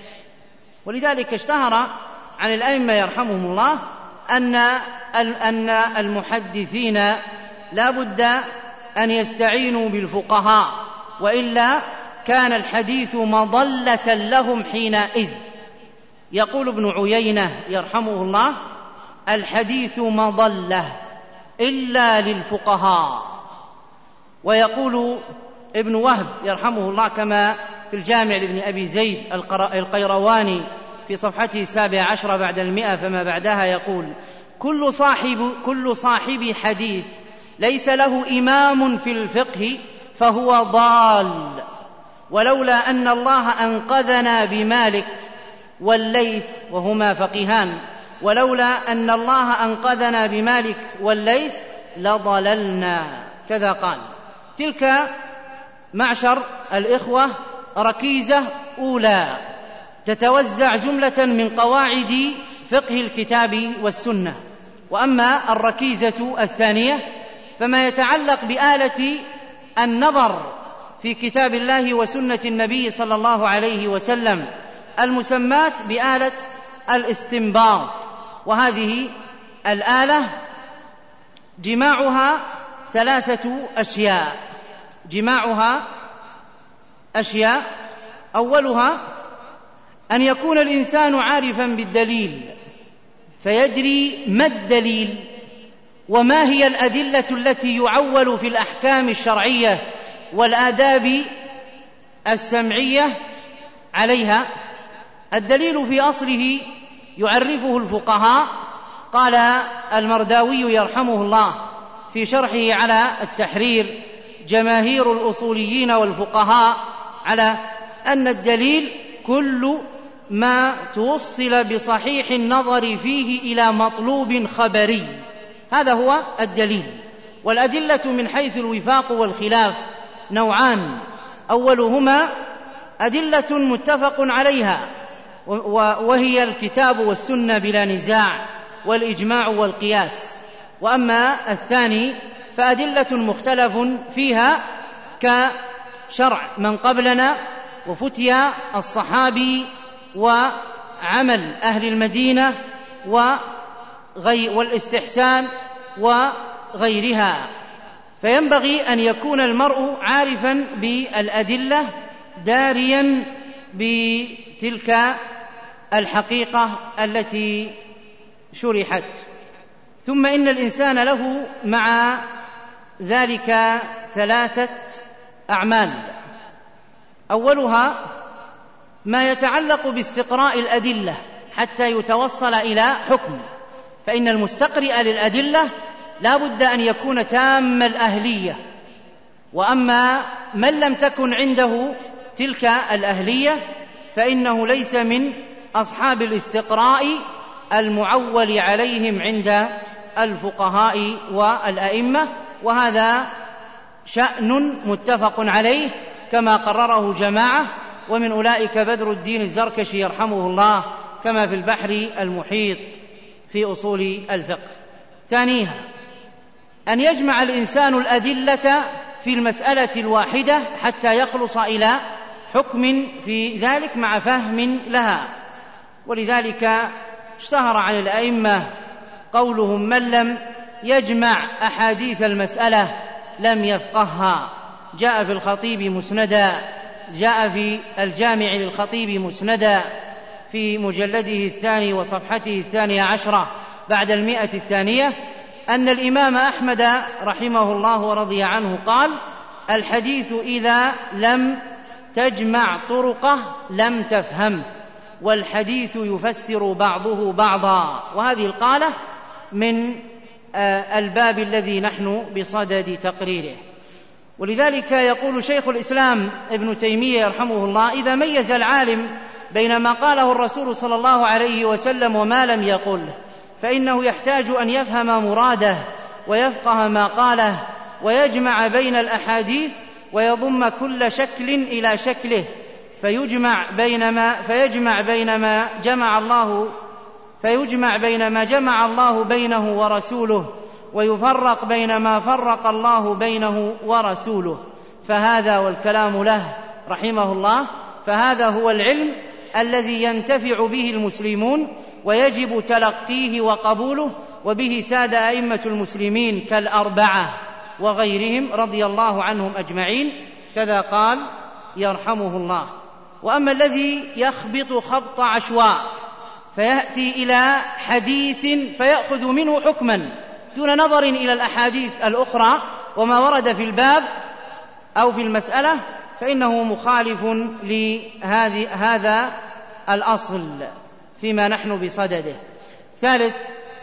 ولذلك اشتهر عن الأئمة يرحمهم الله أن أن المحدثين لا بد أن يستعينوا بالفقهاء، وإلا كان الحديث مضلة لهم حينئذ. يقول ابن عيينة يرحمه الله: الحديث مضلة إلا للفقهاء. ويقول ابن وهب يرحمه الله كما في الجامع لابن أبي زيد القيرواني في صفحته السابعة عشرة بعد المئة فما بعدها، يقول: كل صاحب, كل صاحب حديث ليس له إمام في الفقه فهو ضال، ولولا أن الله أنقذنا بمالك والليث وهما فقيهان ولولا أن الله أنقذنا بمالك والليث لضللنا، كذا قال. تلك معشر الإخوة ركيزة أولى تتوزع جملة من قواعد فقه الكتاب والسنة. وأما الركيزة الثانية فما يتعلق بآلة النظر في كتاب الله وسنة النبي صلى الله عليه وسلم المسمات بآلة الاستنباط. وهذه الآلة جماعها ثلاثة أشياء جماعها أشياء أولها أن يكون الإنسان عارفا بالدليل فيدري ما الدليل وما هي الأدلة التي يعول في الأحكام الشرعية والآداب السمعية عليها. الدليل في أصله يعرفه الفقهاء. قال المرداوي يرحمه الله في شرحه على التحرير: جماهير الأصوليين والفقهاء على أن الدليل كل ما توصل بصحيح النظر فيه إلى مطلوب خبري، هذا هو الدليل. والأدلة من حيث الوفاق والخلاف نوعان: أولهما أدلة متفق عليها وهي الكتاب والسنة بلا نزاع والإجماع والقياس، وأما الثاني فأدلة مختلف فيها كشرع من قبلنا وفتيا الصحابي وعمل أهل المدينة والاستحسان وغيرها. فينبغي أن يكون المرء عارفا بالأدلة داريا بتلك الحقيقة التي شرحت. ثم إن الإنسان له مع ذلك ثلاثة أعمال: أولها ما يتعلق باستقراء الأدلة حتى يتوصل إلى حكم، فإن المستقرئ للأدلة لا بد أن يكون تام الأهلية. وأما من لم تكن عنده تلك الأهلية فإنه ليس من أصحاب الاستقراء المعول عليهم عند الفقهاء والأئمة، وهذا شأن متفق عليه كما قرره جماعة، ومن أولئك بدر الدين الزركشي يرحمه الله كما في البحر المحيط في أصول الفقه. ثانيها أن يجمع الإنسان الأدلة في المسألة الواحدة حتى يخلص إلى حكم في ذلك مع فهم لها. ولذلك اشتهر عن الأئمة قولهم: من لم يجمع أحاديث المسألة لم يفقهها. جاء في الخطيب مسندا جاء في الجامع للخطيب مسندا في مجلده الثاني وصفحته الثانية عشرة بعد المئة الثانية أن الإمام أحمد رحمه الله ورضي عنه قال: الحديث إذا لم تجمع طرقه لم تفهم، والحديث يفسر بعضه بعضا. وهذه القالة من الباب الذي نحن بصدد تقريره. ولذلك يقول شيخ الإسلام ابن تيمية يرحمه الله: إذا ميز العالم بين ما قاله الرسول صلى الله عليه وسلم وما لم يقله فإنه يحتاج أن يفهم مراده ويفقه ما قاله ويجمع بين الأحاديث ويضم كل شكل إلى شكله فيجمع بينما فيجمع بينما جمع الله فيجمع بينما جمع الله بينه ورسوله ويفرق بينما فرق الله بينه ورسوله. فهذا والكلام له رحمه الله فهذا هو العلم الذي ينتفع به المسلمون ويجب تلقيه وقبوله، وبه ساد أئمة المسلمين كالأربعة وغيرهم رضي الله عنهم أجمعين. كذا قال يرحمه الله. وأما الذي يخبط خبط عشواء فيأتي إلى حديث فيأخذ منه حكما دون نظر إلى الأحاديث الأخرى وما ورد في الباب أو في المسألة فإنه مخالف لهذه هذا الأصل فيما نحن بصدده. ثالث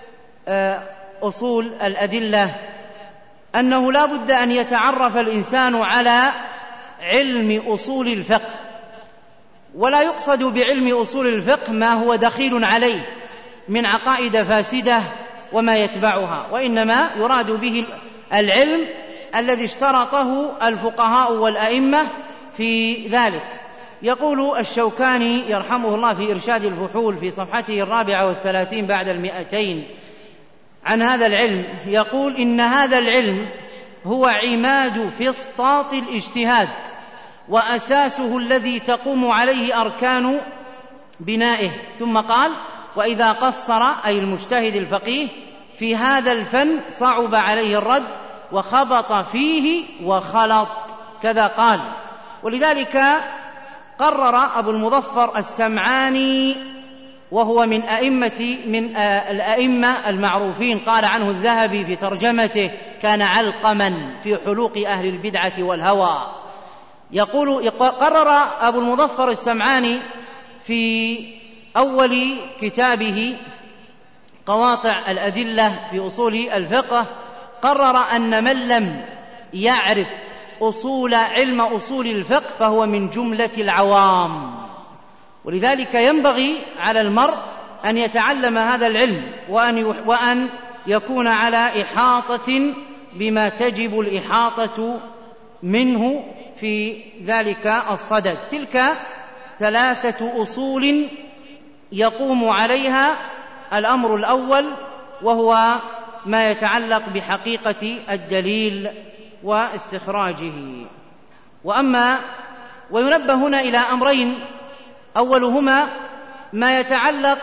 أصول الأدلة أنه لا بد أن يتعرف الإنسان على علم أصول الفقه، ولا يقصد بعلم أصول الفقه ما هو دخيل عليه، من عقائد فاسدة وما يتبعها، وإنما يراد به العلم الذي اشترطه الفقهاء والأئمة في ذلك. يقول الشوكاني يرحمه الله في إرشاد الفحول في صفحته الرابعة والثلاثين بعد المئتين عن هذا العلم، يقول: إن هذا العلم هو عماد فسطاط الاجتهاد وأساسه الذي تقوم عليه أركان بنائه. ثم قال: وإذا قصر أي المجتهد الفقيه في هذا الفن صعب عليه الرد وخبط فيه وخلط، كذا قال. ولذلك قرر أبو المظفر السمعاني، وهو من أئمة من الأئمة المعروفين، قال عنه الذهبي في ترجمته: كان علقما في حلوق أهل البدعة والهوى. يقول قرر أبو المظفر السمعاني في أول كتابه قواطع الأدلة في أصول الفقه، قرر أن من لم يعرف أصول علم أصول الفقه فهو من جملة العوام. ولذلك ينبغي على المرء أن يتعلم هذا العلم وأن وأن يكون على إحاطة بما تجب الإحاطة منه في ذلك الصدد. تلك ثلاثة أصول يقوم عليها الأمر الأول، وهو ما يتعلق بحقيقة الدليل واستخراجه. وأما وينبه هنا إلى أمرين: أولهما ما يتعلق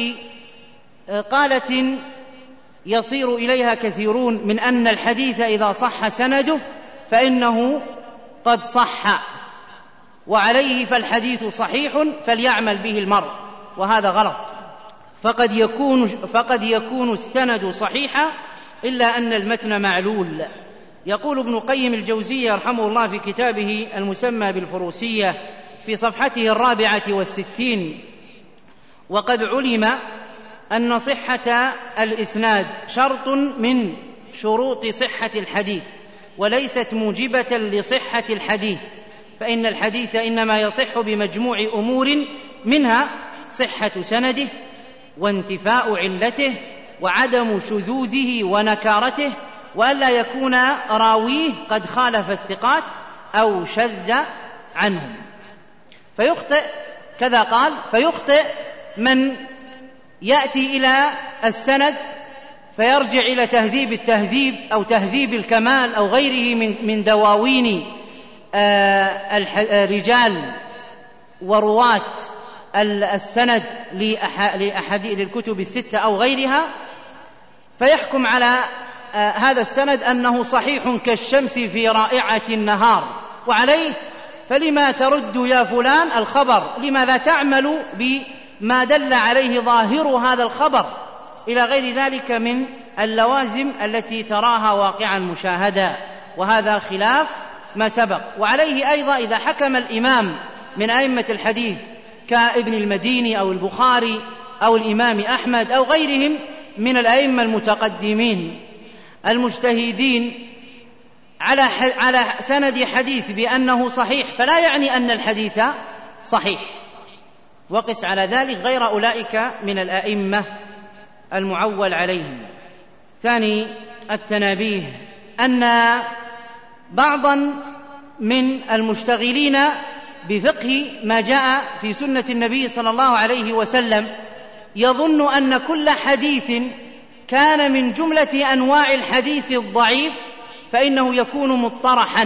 بقالة يصير إليها كثيرون من أن الحديث إذا صح سنده فإنه قد صح، وعليه فالحديث صحيح فليعمل به المرء، وهذا غلط. فقد يكون, فقد يكون السند صحيحا إلا أن المتن معلول. يقول ابن قيم الجوزية رحمه الله في كتابه المسمى بالفروسية في صفحته الرابعة والستين: وقد علم أن صحة الإسناد شرط من شروط صحة الحديث وليست موجبة لصحة الحديث، فإن الحديث إنما يصح بمجموع أمور، منها صحة سنده وانتفاء علته وعدم شذوذه ونكارته، وألا يكون راويه قد خالف الثقات أو شذ عنهم. فيخطئ، كذا قال، فيخطئ من يأتي إلى السند فيرجع إلى تهذيب التهذيب أو تهذيب الكمال أو غيره من من دواوين الرجال ورواة السند لأحاديث للكتب الستة أو غيرها، فيحكم على هذا السند أنه صحيح كالشمس في رائعة النهار، وعليه فلما ترد يا فلان الخبر؟ لماذا تعمل بما دل عليه ظاهر هذا الخبر؟ إلى غير ذلك من اللوازم التي تراها واقعا مشاهدا، وهذا خلاف ما سبق. وعليه أيضا إذا حكم الإمام من أئمة الحديث كابن المديني أو البخاري أو الإمام أحمد أو غيرهم من الأئمة المتقدمين المجتهدين على على سند حديث بأنه صحيح، فلا يعني أن الحديث صحيح، وقس على ذلك غير أولئك من الأئمة المعول عليهم. ثاني التنابيه: أن بعضا من المشتغلين بفقه ما جاء في سنة النبي صلى الله عليه وسلم يظن أن كل حديث كان من جملة أنواع الحديث الضعيف فإنه يكون مطرحا،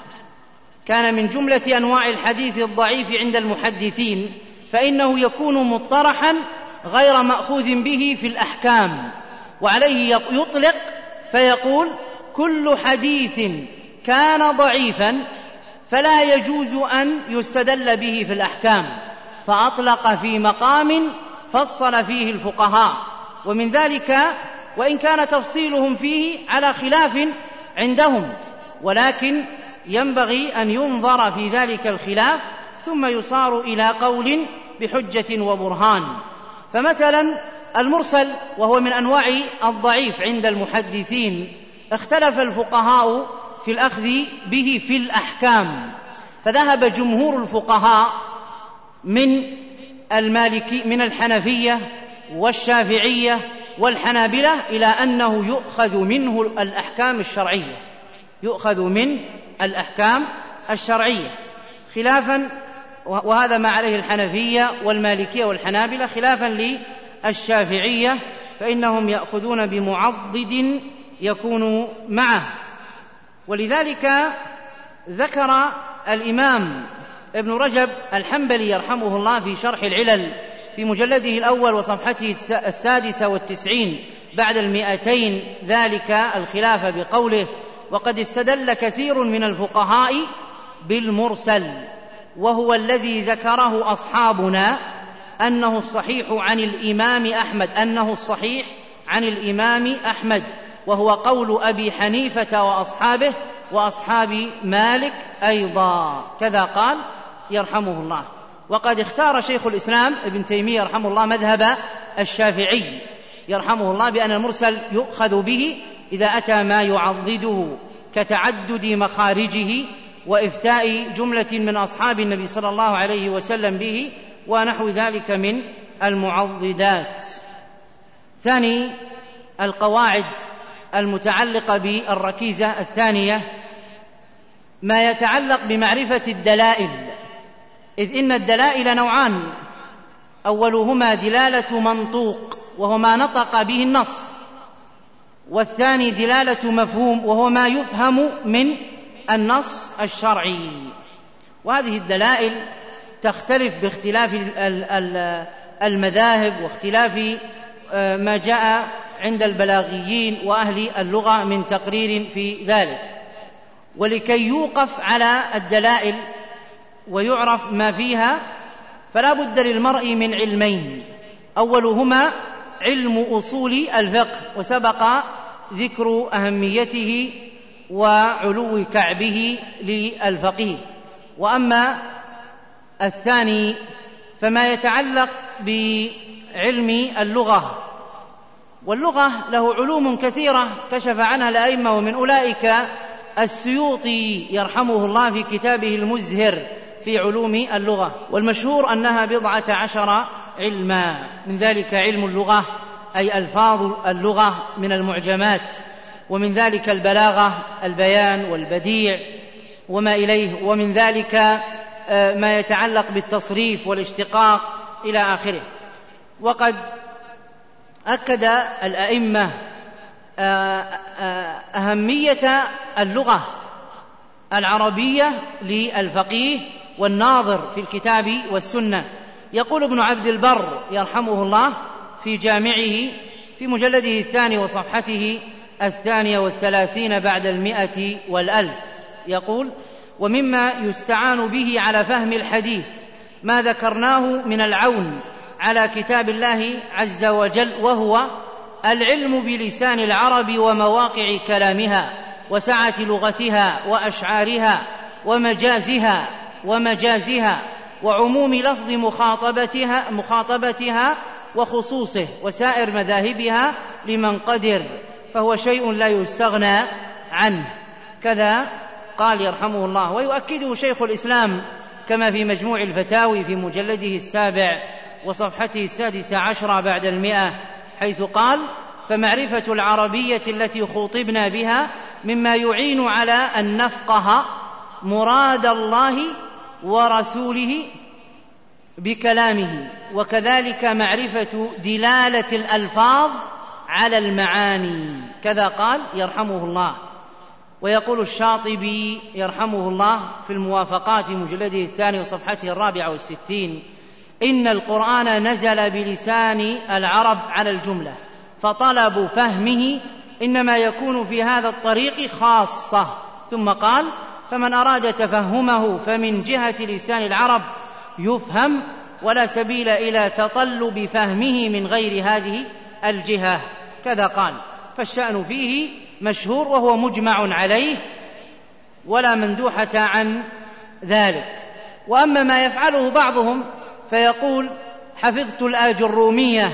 كان من جملة أنواع الحديث الضعيف عند المحدثين فإنه يكون مطرحا غير مأخوذ به في الأحكام، وعليه يطلق فيقول: كل حديث كان ضعيفا فلا يجوز أن يستدل به في الأحكام، فأطلق في مقام فصل فيه الفقهاء. ومن ذلك وإن كان تفصيلهم فيه على خلاف عندهم، ولكن ينبغي أن ينظر في ذلك الخلاف ثم يصار إلى قول بحجة وبرهان. فمثلا المرسل وهو من أنواع الضعيف عند المحدثين اختلف الفقهاء في الأخذ به في الأحكام، فذهب جمهور الفقهاء من المالكي من الحنفية والشافعية والحنابلة إلى أنه يؤخذ منه الأحكام الشرعية، يؤخذ من الأحكام الشرعية خلافا، وهذا ما عليه الحنفية والمالكية والحنابلة، خلافا للشافعية فإنهم يأخذون بمعضد يكون معه. ولذلك ذكر الإمام ابن رجب الحنبلي يرحمه الله في شرح العلل في مجلده الأول وصفحته السادسة والتسعين بعد المئتين ذلك الخلاف بقوله: وقد استدل كثير من الفقهاء بالمرسل، وهو الذي ذكره أصحابنا أنه الصحيح عن الإمام أحمد أنه الصحيح عن الإمام أحمد وهو قول أبي حنيفة وأصحابه وأصحاب مالك أيضا، كذا قال يرحمه الله. وقد اختار شيخ الإسلام ابن تيمية رحمه الله مذهب الشافعي يرحمه الله بأن المرسل يؤخذ به إذا أتى ما يعضده كتعدد مخارجه وإفتاء جملة من أصحاب النبي صلى الله عليه وسلم به ونحو ذلك من المعضدات. ثاني القواعد المتعلقة بالركيزة الثانية ما يتعلق بمعرفة الدلائل، إذ إن الدلائل نوعان: أولهما دلالة منطوق وهو ما نطق به النص، والثاني دلالة مفهوم وهو ما يفهم من النص الشرعي. وهذه الدلائل تختلف باختلاف المذاهب واختلاف ما جاء عند البلاغيين وأهل اللغة من تقرير في ذلك. ولكي يوقف على الدلائل ويعرف ما فيها فلا بد للمرء من علمين: أولهما علم أصول الفقه، وسبق ذكر أهميته وعلو كعبه للفقيه. وأما الثاني فما يتعلق بعلم اللغة، واللغة له علوم كثيرة كشف عنها الأئمة، ومن أولئك السيوطي يرحمه الله في كتابه المزهر في علوم اللغة، والمشهور أنها بضعة عشر علما، من ذلك علم اللغة أي ألفاظ اللغة من المعجمات، ومن ذلك البلاغة البيان والبديع وما إليه، ومن ذلك ما يتعلق بالتصريف والاشتقاق إلى آخره. وقد أكد الأئمة أهمية اللغة العربية للفقيه والناظر في الكتاب والسنة. يقول ابن عبد البر يرحمه الله في جامعه في مجلده الثاني وصفحته الثانية والثلاثين بعد المئة والألف، يقول: ومما يستعان به على فهم الحديث ما ذكرناه من العون على كتاب الله عز وجل، وهو العلم بلسان العرب ومواقع كلامها وسعة لغتها وأشعارها ومجازها ومجازها وعموم لفظ مخاطبتها, مخاطبتها وخصوصه وسائر مذاهبها لمن قدر، فهو شيء لا يستغنى عنه، كذا قال يرحمه الله. ويؤكده شيخ الإسلام كما في مجموع الفتاوي في مجلده السابع وصفحته السادسة عشرة بعد المئة، حيث قال: فمعرفة العربية التي خوطبنا بها مما يعين على أن نفقه مراد الله ورسوله بكلامه، وكذلك معرفة دلالة الألفاظ على المعاني، كذا قال يرحمه الله. ويقول الشاطبي يرحمه الله في الموافقات مجلده الثاني وصفحته الرابعة والستين: إن القرآن نزل بلسان العرب على الجملة، فطلب فهمه إنما يكون في هذا الطريق خاصة. ثم قال: فمن أراد تفهمه فمن جهة لسان العرب يفهم، ولا سبيل إلى تطلب فهمه من غير هذه الجهة، كذا قال. فالشأن فيه مشهور وهو مجمع عليه ولا مندوحة عن ذلك. وأما ما يفعله بعضهم فيقول: حفظت الآجرومية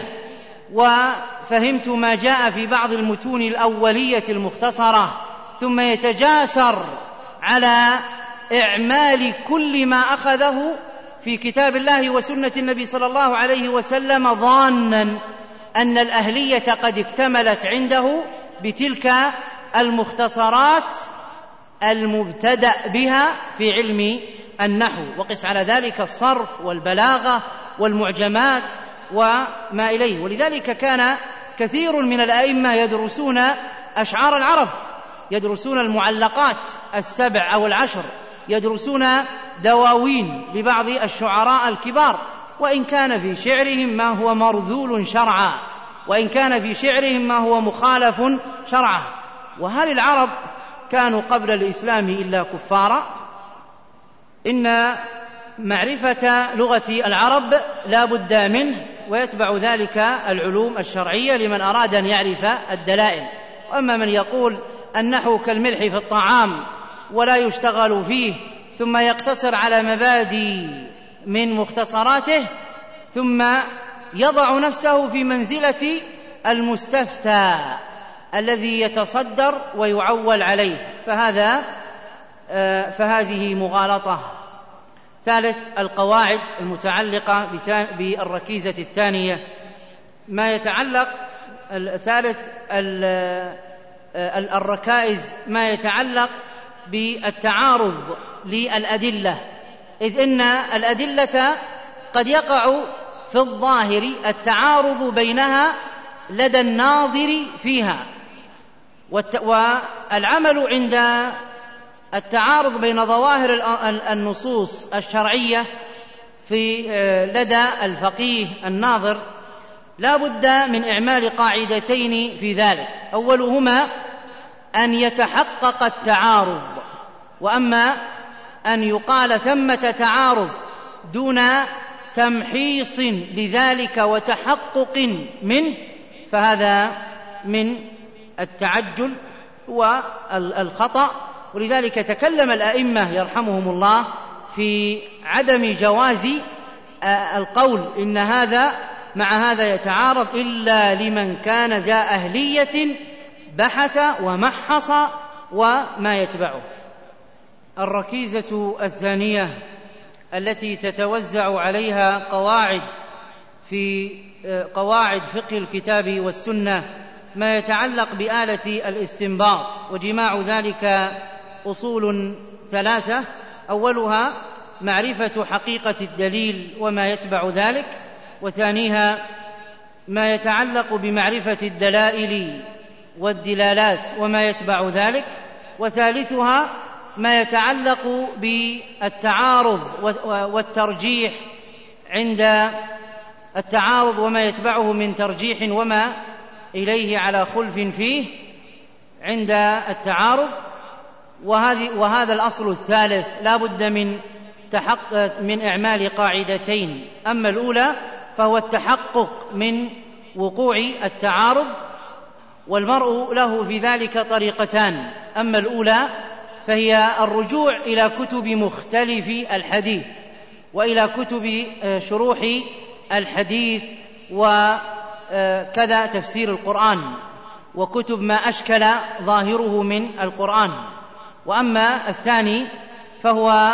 وفهمت ما جاء في بعض المتون الأولية المختصرة، ثم يتجاسر على إعمال كل ما أخذه في كتاب الله وسنة النبي صلى الله عليه وسلم، ظانا أن الأهلية قد اكتملت عنده بتلك المختصرات المبتدأ بها في علم النحو، وقس على ذلك الصرف والبلاغة والمعجمات وما إليه. ولذلك كان كثير من الأئمة يدرسون أشعار العرب، يدرسون المعلقات السبع أو العشر، يدرسون دواوين لبعض الشعراء الكبار، وإن كان في شعرهم ما هو مرذول شرعا، وإن كان في شعرهم ما هو مخالف شرعا. وهل العرب كانوا قبل الإسلام إلا كفارا؟ إن معرفة لغة العرب لا بد منه، ويتبع ذلك العلوم الشرعية لمن أراد أن يعرف الدلائل. وأما من يقول النحو كالملح في الطعام ولا يشتغل فيه، ثم يقتصر على مبادئ من مختصراته، ثم يضع نفسه في منزلة المستفتى الذي يتصدر ويعول عليه، فهذا فهذه مغالطة. ثالث القواعد المتعلقة بالركيزة الثانية، ما يتعلق الثالث الركائز ما يتعلق بالتعارض للأدلة، إذ إن الأدلة قد يقع في الظاهر التعارض بينها لدى الناظر فيها، والعمل عند التعارض بين ظواهر النصوص الشرعية في لدى الفقيه الناظر لا بد من إعمال قاعدتين في ذلك. أولهما أن يتحقق التعارض، وأما أن يقال ثمة تعارض دون تمحيص لذلك وتحقق منه فهذا من التعجل والخطأ. ولذلك تكلم الأئمة يرحمهم الله في عدم جواز القول إن هذا مع هذا يتعارض إلا لمن كان ذا أهلية بحث ومحص وما يتبعه. الركيزة الثانية التي تتوزع عليها قواعد في قواعد فقه الكتاب والسنة ما يتعلق بآلة الاستنباط، وجماع ذلك أصول ثلاثة. أولها معرفة حقيقة الدليل وما يتبع ذلك، وثانيها ما يتعلق بمعرفة الدلائل والدلالات وما يتبع ذلك، وثالثها ما يتعلق بالتعارض والترجيح عند التعارض وما يتبعه من ترجيح وما إليه على خلف فيه عند التعارض. وهذه وهذا الأصل الثالث لا بد من تحقق من إعمال قاعدتين. أما الأولى فهو التحقق من وقوع التعارض، والمرء له في ذلك طريقتان. أما الأولى فهي الرجوع إلى كتب مختلف الحديث وإلى كتب شروح الحديث وكذا تفسير القرآن وكتب ما أشكل ظاهره من القرآن. وأما الثاني فهو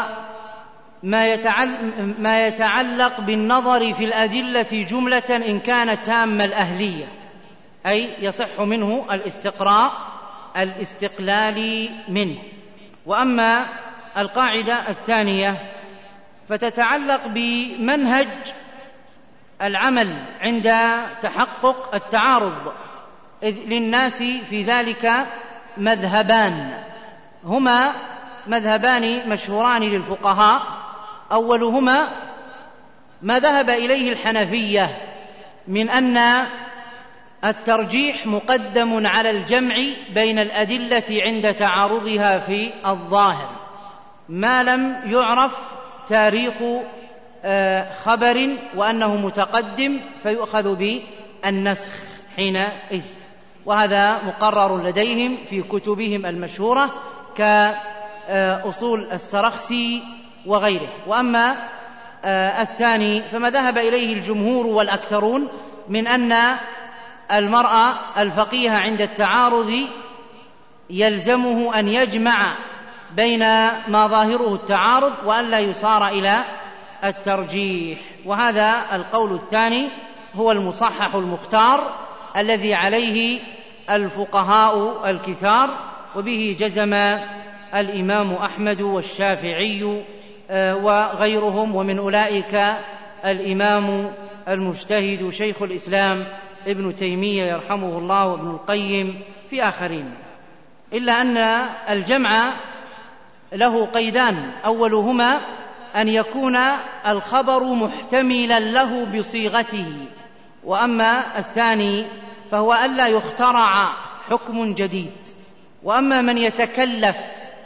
ما يتعلق بالنظر في الأدلة جملة إن كانت تام الأهلية، أي يصح منه الاستقراء الاستقلالي منه. وأما القاعدة الثانية فتتعلق بمنهج العمل عند تحقق التعارض، إذ للناس في ذلك مذهبان، هما مذهبان مشهوران للفقهاء. أولهما ما ذهب إليه الحنفية من أن الترجيح مقدم على الجمع بين الأدلة عند تعارضها في الظاهر ما لم يعرف تاريخ خبر وأنه متقدم فيؤخذ بالنسخ حينئذ، وهذا مقرر لديهم في كتبهم المشهورة كأصول السرخسي وغيره. وأما الثاني فما ذهب إليه الجمهور والأكثرون من أن المرأة الفقيه عند التعارض يلزمه أن يجمع بين ما ظاهره التعارض وأن لا يصار إلى الترجيح. وهذا القول الثاني هو المصحح المختار الذي عليه الفقهاء الكثار، وبه جزم الإمام أحمد والشافعي وغيرهم، ومن أولئك الإمام المجتهد شيخ الإسلام ابن تيمية يرحمه الله وابن القيم في آخرين. إلا أن الجمع له قيدان، أولهما أن يكون الخبر محتملا له بصيغته، وأما الثاني فهو ألا يخترع حكم جديد. وأما من يتكلف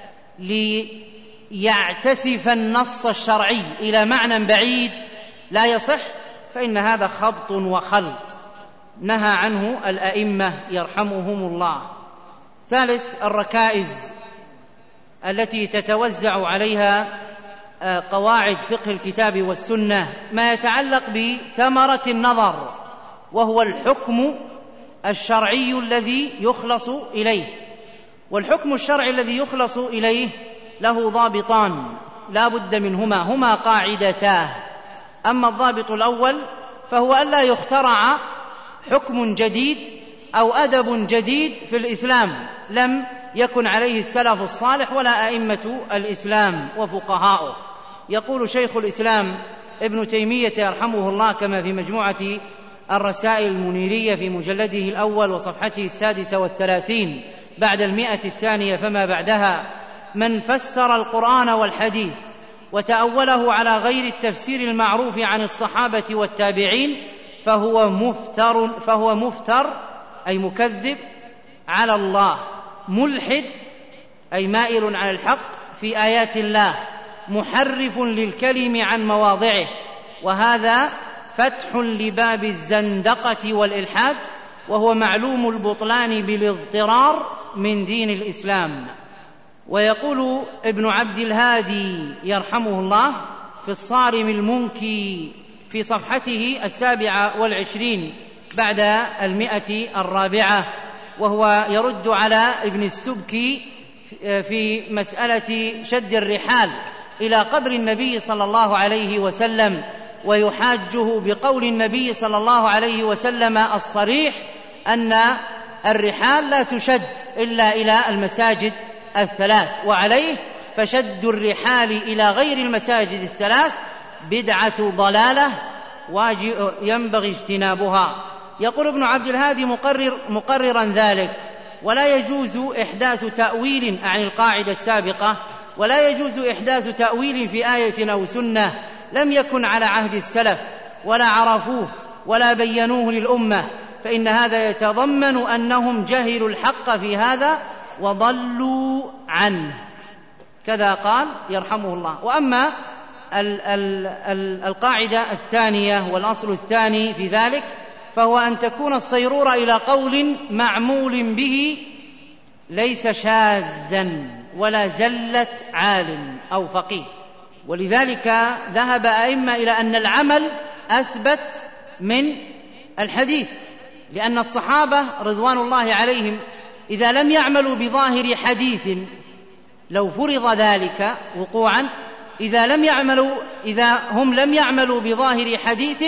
ليعتسف النص الشرعي إلى معنى بعيد لا يصح فإن هذا خبط وخلط نهى عنه الأئمة يرحمهم الله. ثالث، الركائز التي تتوزع عليها قواعد فقه الكتاب والسنة ما يتعلق بثمرة النظر، وهو الحكم الشرعي الذي يخلص إليه. والحكم الشرعي الذي يخلص إليه له ضابطان لا بد منهما، هما قاعدتاه. أما الضابط الأول فهو ألا يخترع حكم جديد أو أدب جديد في الإسلام لم يكن عليه السلف الصالح ولا أئمة الإسلام وفقهاؤه. يقول شيخ الإسلام ابن تيمية يرحمه الله كما في مجموعة الرسائل المنيرية في مجلده الأول وصفحته السادسة والثلاثين بعد المئة الثانية فما بعدها: من فسر القرآن والحديث وتأوله على غير التفسير المعروف عن الصحابة والتابعين فهو مفتر فهو مفتر أي مكذب على الله، ملحد أي مائل على الحق في آيات الله، محرف للكلم عن مواضعه، وهذا فتح لباب الزندقة والإلحاد، وهو معلوم البطلان بالاضطرار من دين الإسلام. ويقول ابن عبد الهادي يرحمه الله في الصارم المنكي في صفحته السابعة والعشرين بعد المئة الرابعة، وهو يرد على ابن السبكي في مسألة شد الرحال إلى قبر النبي صلى الله عليه وسلم، ويحاجه بقول النبي صلى الله عليه وسلم الصريح أن الرحال لا تشد إلا إلى المساجد الثلاث، وعليه فشد الرحال إلى غير المساجد الثلاث بدعة ضلالة ينبغي اجتنابها. يقول ابن عبد الهادي مقرر مقررا ذلك: ولا يجوز إحداث تأويل عن القاعدة السابقة، ولا يجوز إحداث تأويل في آية أو سنة لم يكن على عهد السلف ولا عرفوه ولا بينوه للأمة، فإن هذا يتضمن أنهم جهلوا الحق في هذا وضلوا عنه. كذا قال يرحمه الله. وأما ال ال ال القاعدة الثانية والأصل الثاني في ذلك فهو أن تكون الصيرورة إلى قول معمول به ليس شاذا ولا زلة عالم أو فقيه. ولذلك ذهب أئمة إلى أن العمل أثبت من الحديث، لأن الصحابة رضوان الله عليهم إذا لم يعملوا بظاهر حديث لو فرض ذلك وقوعا، إذا لم يعملوا إذا هم لم يعملوا بظاهر حديث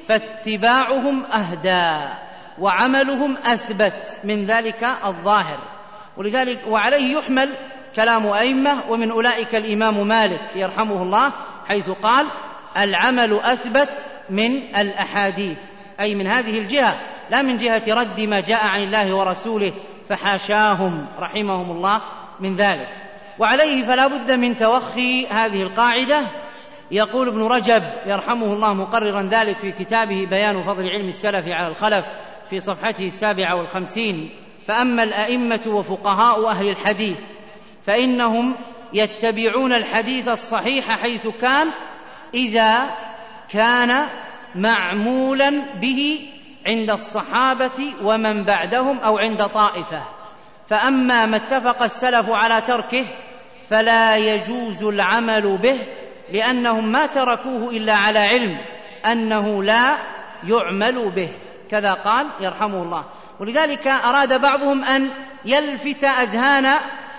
فاتباعهم أهدى وعملهم أثبت من ذلك الظاهر. ولذلك وعليه يحمل كلام أئمة، ومن أولئك الإمام مالك يرحمه الله حيث قال: العمل أثبت من الأحاديث، أي من هذه الجهة لا من جهة رد ما جاء عن الله ورسوله، فحاشاهم رحمهم الله من ذلك. وعليه فلا بد من توخي هذه القاعدة. يقول ابن رجب يرحمه الله مقررا ذلك في كتابه بيان فضل علم السلف على الخلف في صفحته السابعة والخمسين: فأما الأئمة وفقهاء أهل الحديث فإنهم يتبعون الحديث الصحيح حيث كان إذا كان معمولا به عند الصحابة ومن بعدهم أو عند طائفة، فأما ما اتفق السلف على تركه فلا يجوز العمل به، لأنهم ما تركوه إلا على علم أنه لا يعمل به. كذا قال يرحمه الله. ولذلك أراد بعضهم أن يلفت أذهان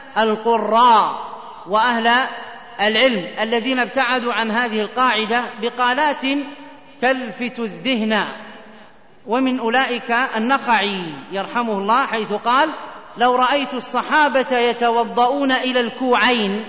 القراء وأهل العلم الذين ابتعدوا عن هذه القاعدة بقالات تلفت الذهن ومن أولئك النخعي يرحمه الله، حيث قال: لو رأيت الصحابة يتوضؤون إلى الكوعين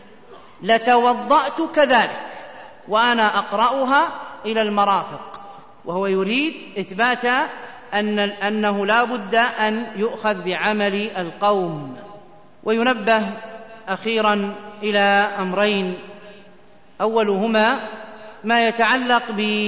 لتوضأت كذلك وأنا أقرأها إلى المرافق. وهو يريد إثبات أن أنه لا بد أن يؤخذ بعمل القوم. وينبه أخيرا إلى أمرين، أولهما ما يتعلق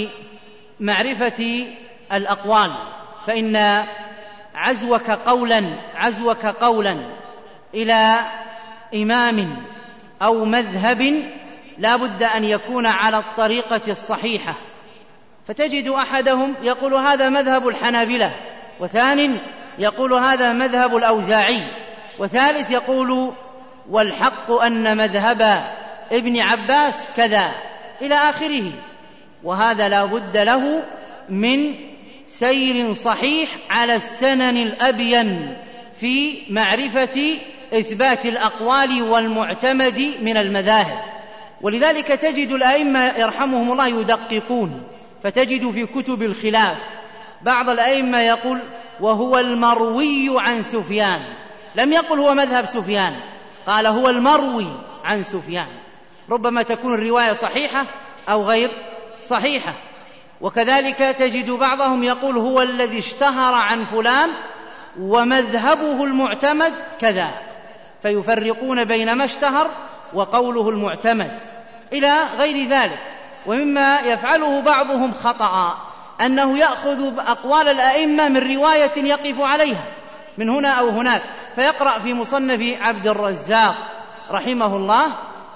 بمعرفة الأقوال، فإن عزوك قولا عزوك قولا إلى إمام أو مذهب لا بد أن يكون على الطريقة الصحيحة، فتجد أحدهم يقول هذا مذهب الحنابلة، وثاني يقول هذا مذهب الأوزاعي، وثالث يقول والحق أن مذهب ابن عباس كذا إلى آخره. وهذا لا بد له من سير صحيح على السنن الأبين في معرفة إثبات الأقوال والمعتمد من المذاهب. ولذلك تجد الأئمة يرحمهم الله يدققون، فتجد في كتب الخلاف بعض الأئمة يقول وهو المروي عن سفيان، لم يقل هو مذهب سفيان، قال هو المروي عن سفيان. ربما تكون الرواية صحيحة أو غير صحيحة. وكذلك تجد بعضهم يقول هو الذي اشتهر عن فلان ومذهبه المعتمد كذا، فيفرقون بين ما اشتهر وقوله المعتمد إلى غير ذلك. ومما يفعله بعضهم خطأ أنه يأخذ أقوال الأئمة من رواية يقف عليها من هنا أو هناك، فيقرأ في مصنف عبد الرزاق رحمه الله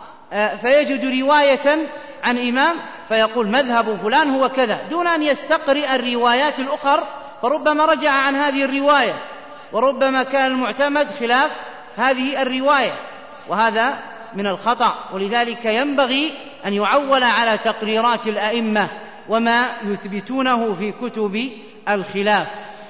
فيجد رواية عن إمام فيقول مذهب فلان هو كذا، دون أن يستقرئ الروايات الأخر، فربما رجع عن هذه الرواية، وربما كان المعتمد خلاف هذه الرواية، وهذا من الخطأ. ولذلك ينبغي أن يعول على تقريرات الأئمة وما يثبتونه في كتب الخلاف.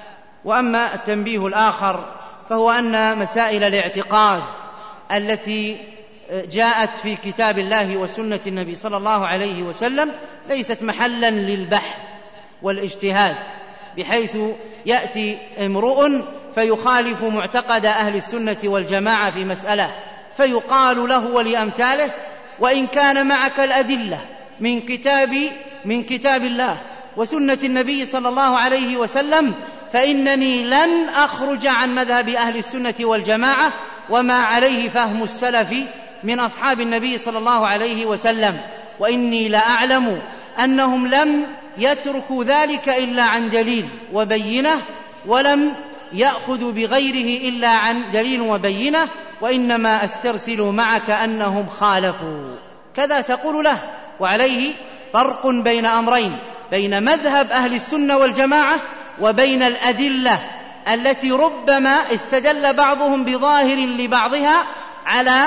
وأما التنبيه الآخر فهو أن مسائل الاعتقاد التي جاءت في كتاب الله وسنة النبي صلى الله عليه وسلم ليست محلا للبحث والاجتهاد، بحيث يأتي امرؤ فيخالف معتقد أهل السنة والجماعة في مسألة فيقال له ولأمثاله وإن كان معك الأدلة من كتاب من كتاب الله وسنة النبي صلى الله عليه وسلم فإنني لن أخرج عن مذهب أهل السنة والجماعة وما عليه فهم السلف من أصحاب النبي صلى الله عليه وسلم، وإني لأعلم أنهم لم يتركوا ذلك إلا عن دليل وبينة، ولم يأخذوا بغيره إلا عن دليل وبينة، وإنما أسترسل معك أنهم خالفوا كذا تقول له. وعليه فرق بين أمرين، بين مذهب أهل السنة والجماعة وبين الأدلة التي ربما استدل بعضهم بظاهر لبعضها على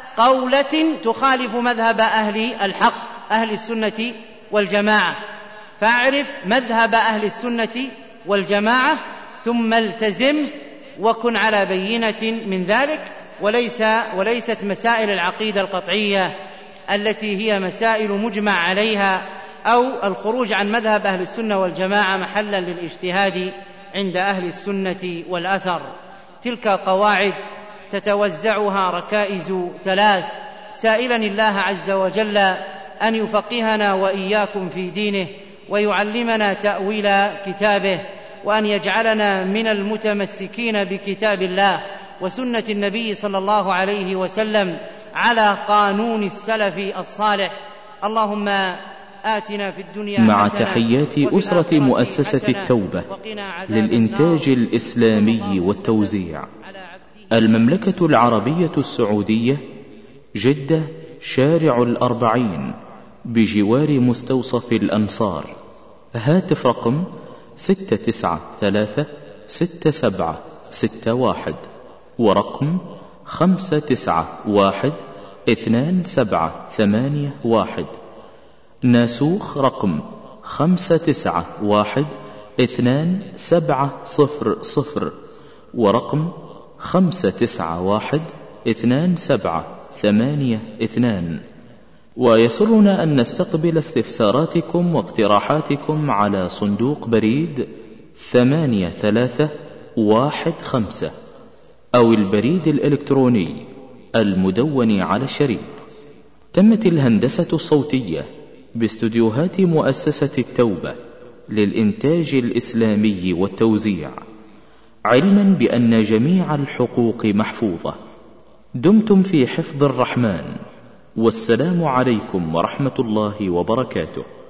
قولة تخالف مذهب أهل الحق أهل السنة والجماعة. فاعرف مذهب أهل السنة والجماعة ثم التزم وكن على بينة من ذلك، وليس وليست مسائل العقيدة القطعية التي هي مسائل مجمع عليها أو الخروج عن مذهب أهل السنة والجماعة محلا للاجتهاد عند أهل السنة والأثر. تلك قواعد تتوزعها ركائز ثلاث، سائلا الله عز وجل أن يفقهنا وإياكم في دينه ويعلمنا تأويل كتابه، وأن يجعلنا من المتمسكين بكتاب الله وسنة النبي صلى الله عليه وسلم على قانون السلف الصالح. اللهم آتنا في الدنيا مع تحيات أسرة مؤسسة التوبة للإنتاج الإسلامي والتوزيع، المملكة العربية السعودية، جدة، شارع الأربعين، بجوار مستوصف الأنصار. هاتف رقم ستة تسعة ثلاثة ستة سبعة ستة واحد، ورقم خمسة تسعة واحد اثنان سبعة ثمانية واحد. ناسوخ رقم خمسة تسعة واحد اثنان سبعة صفر صفر، ورقم خمسة تسعة واحد اثنان سبعة ثمانية اثنان. ويسرنا أن نستقبل استفساراتكم واقتراحاتكم على صندوق بريد ثمانية ثلاثة واحد خمسة، أو البريد الإلكتروني المدون على الشريط. تمت الهندسة الصوتية باستديوهات مؤسسة التوبة للإنتاج الإسلامي والتوزيع، علما بأن جميع الحقوق محفوظة. دمتم في حفظ الرحمن، والسلام عليكم ورحمة الله وبركاته.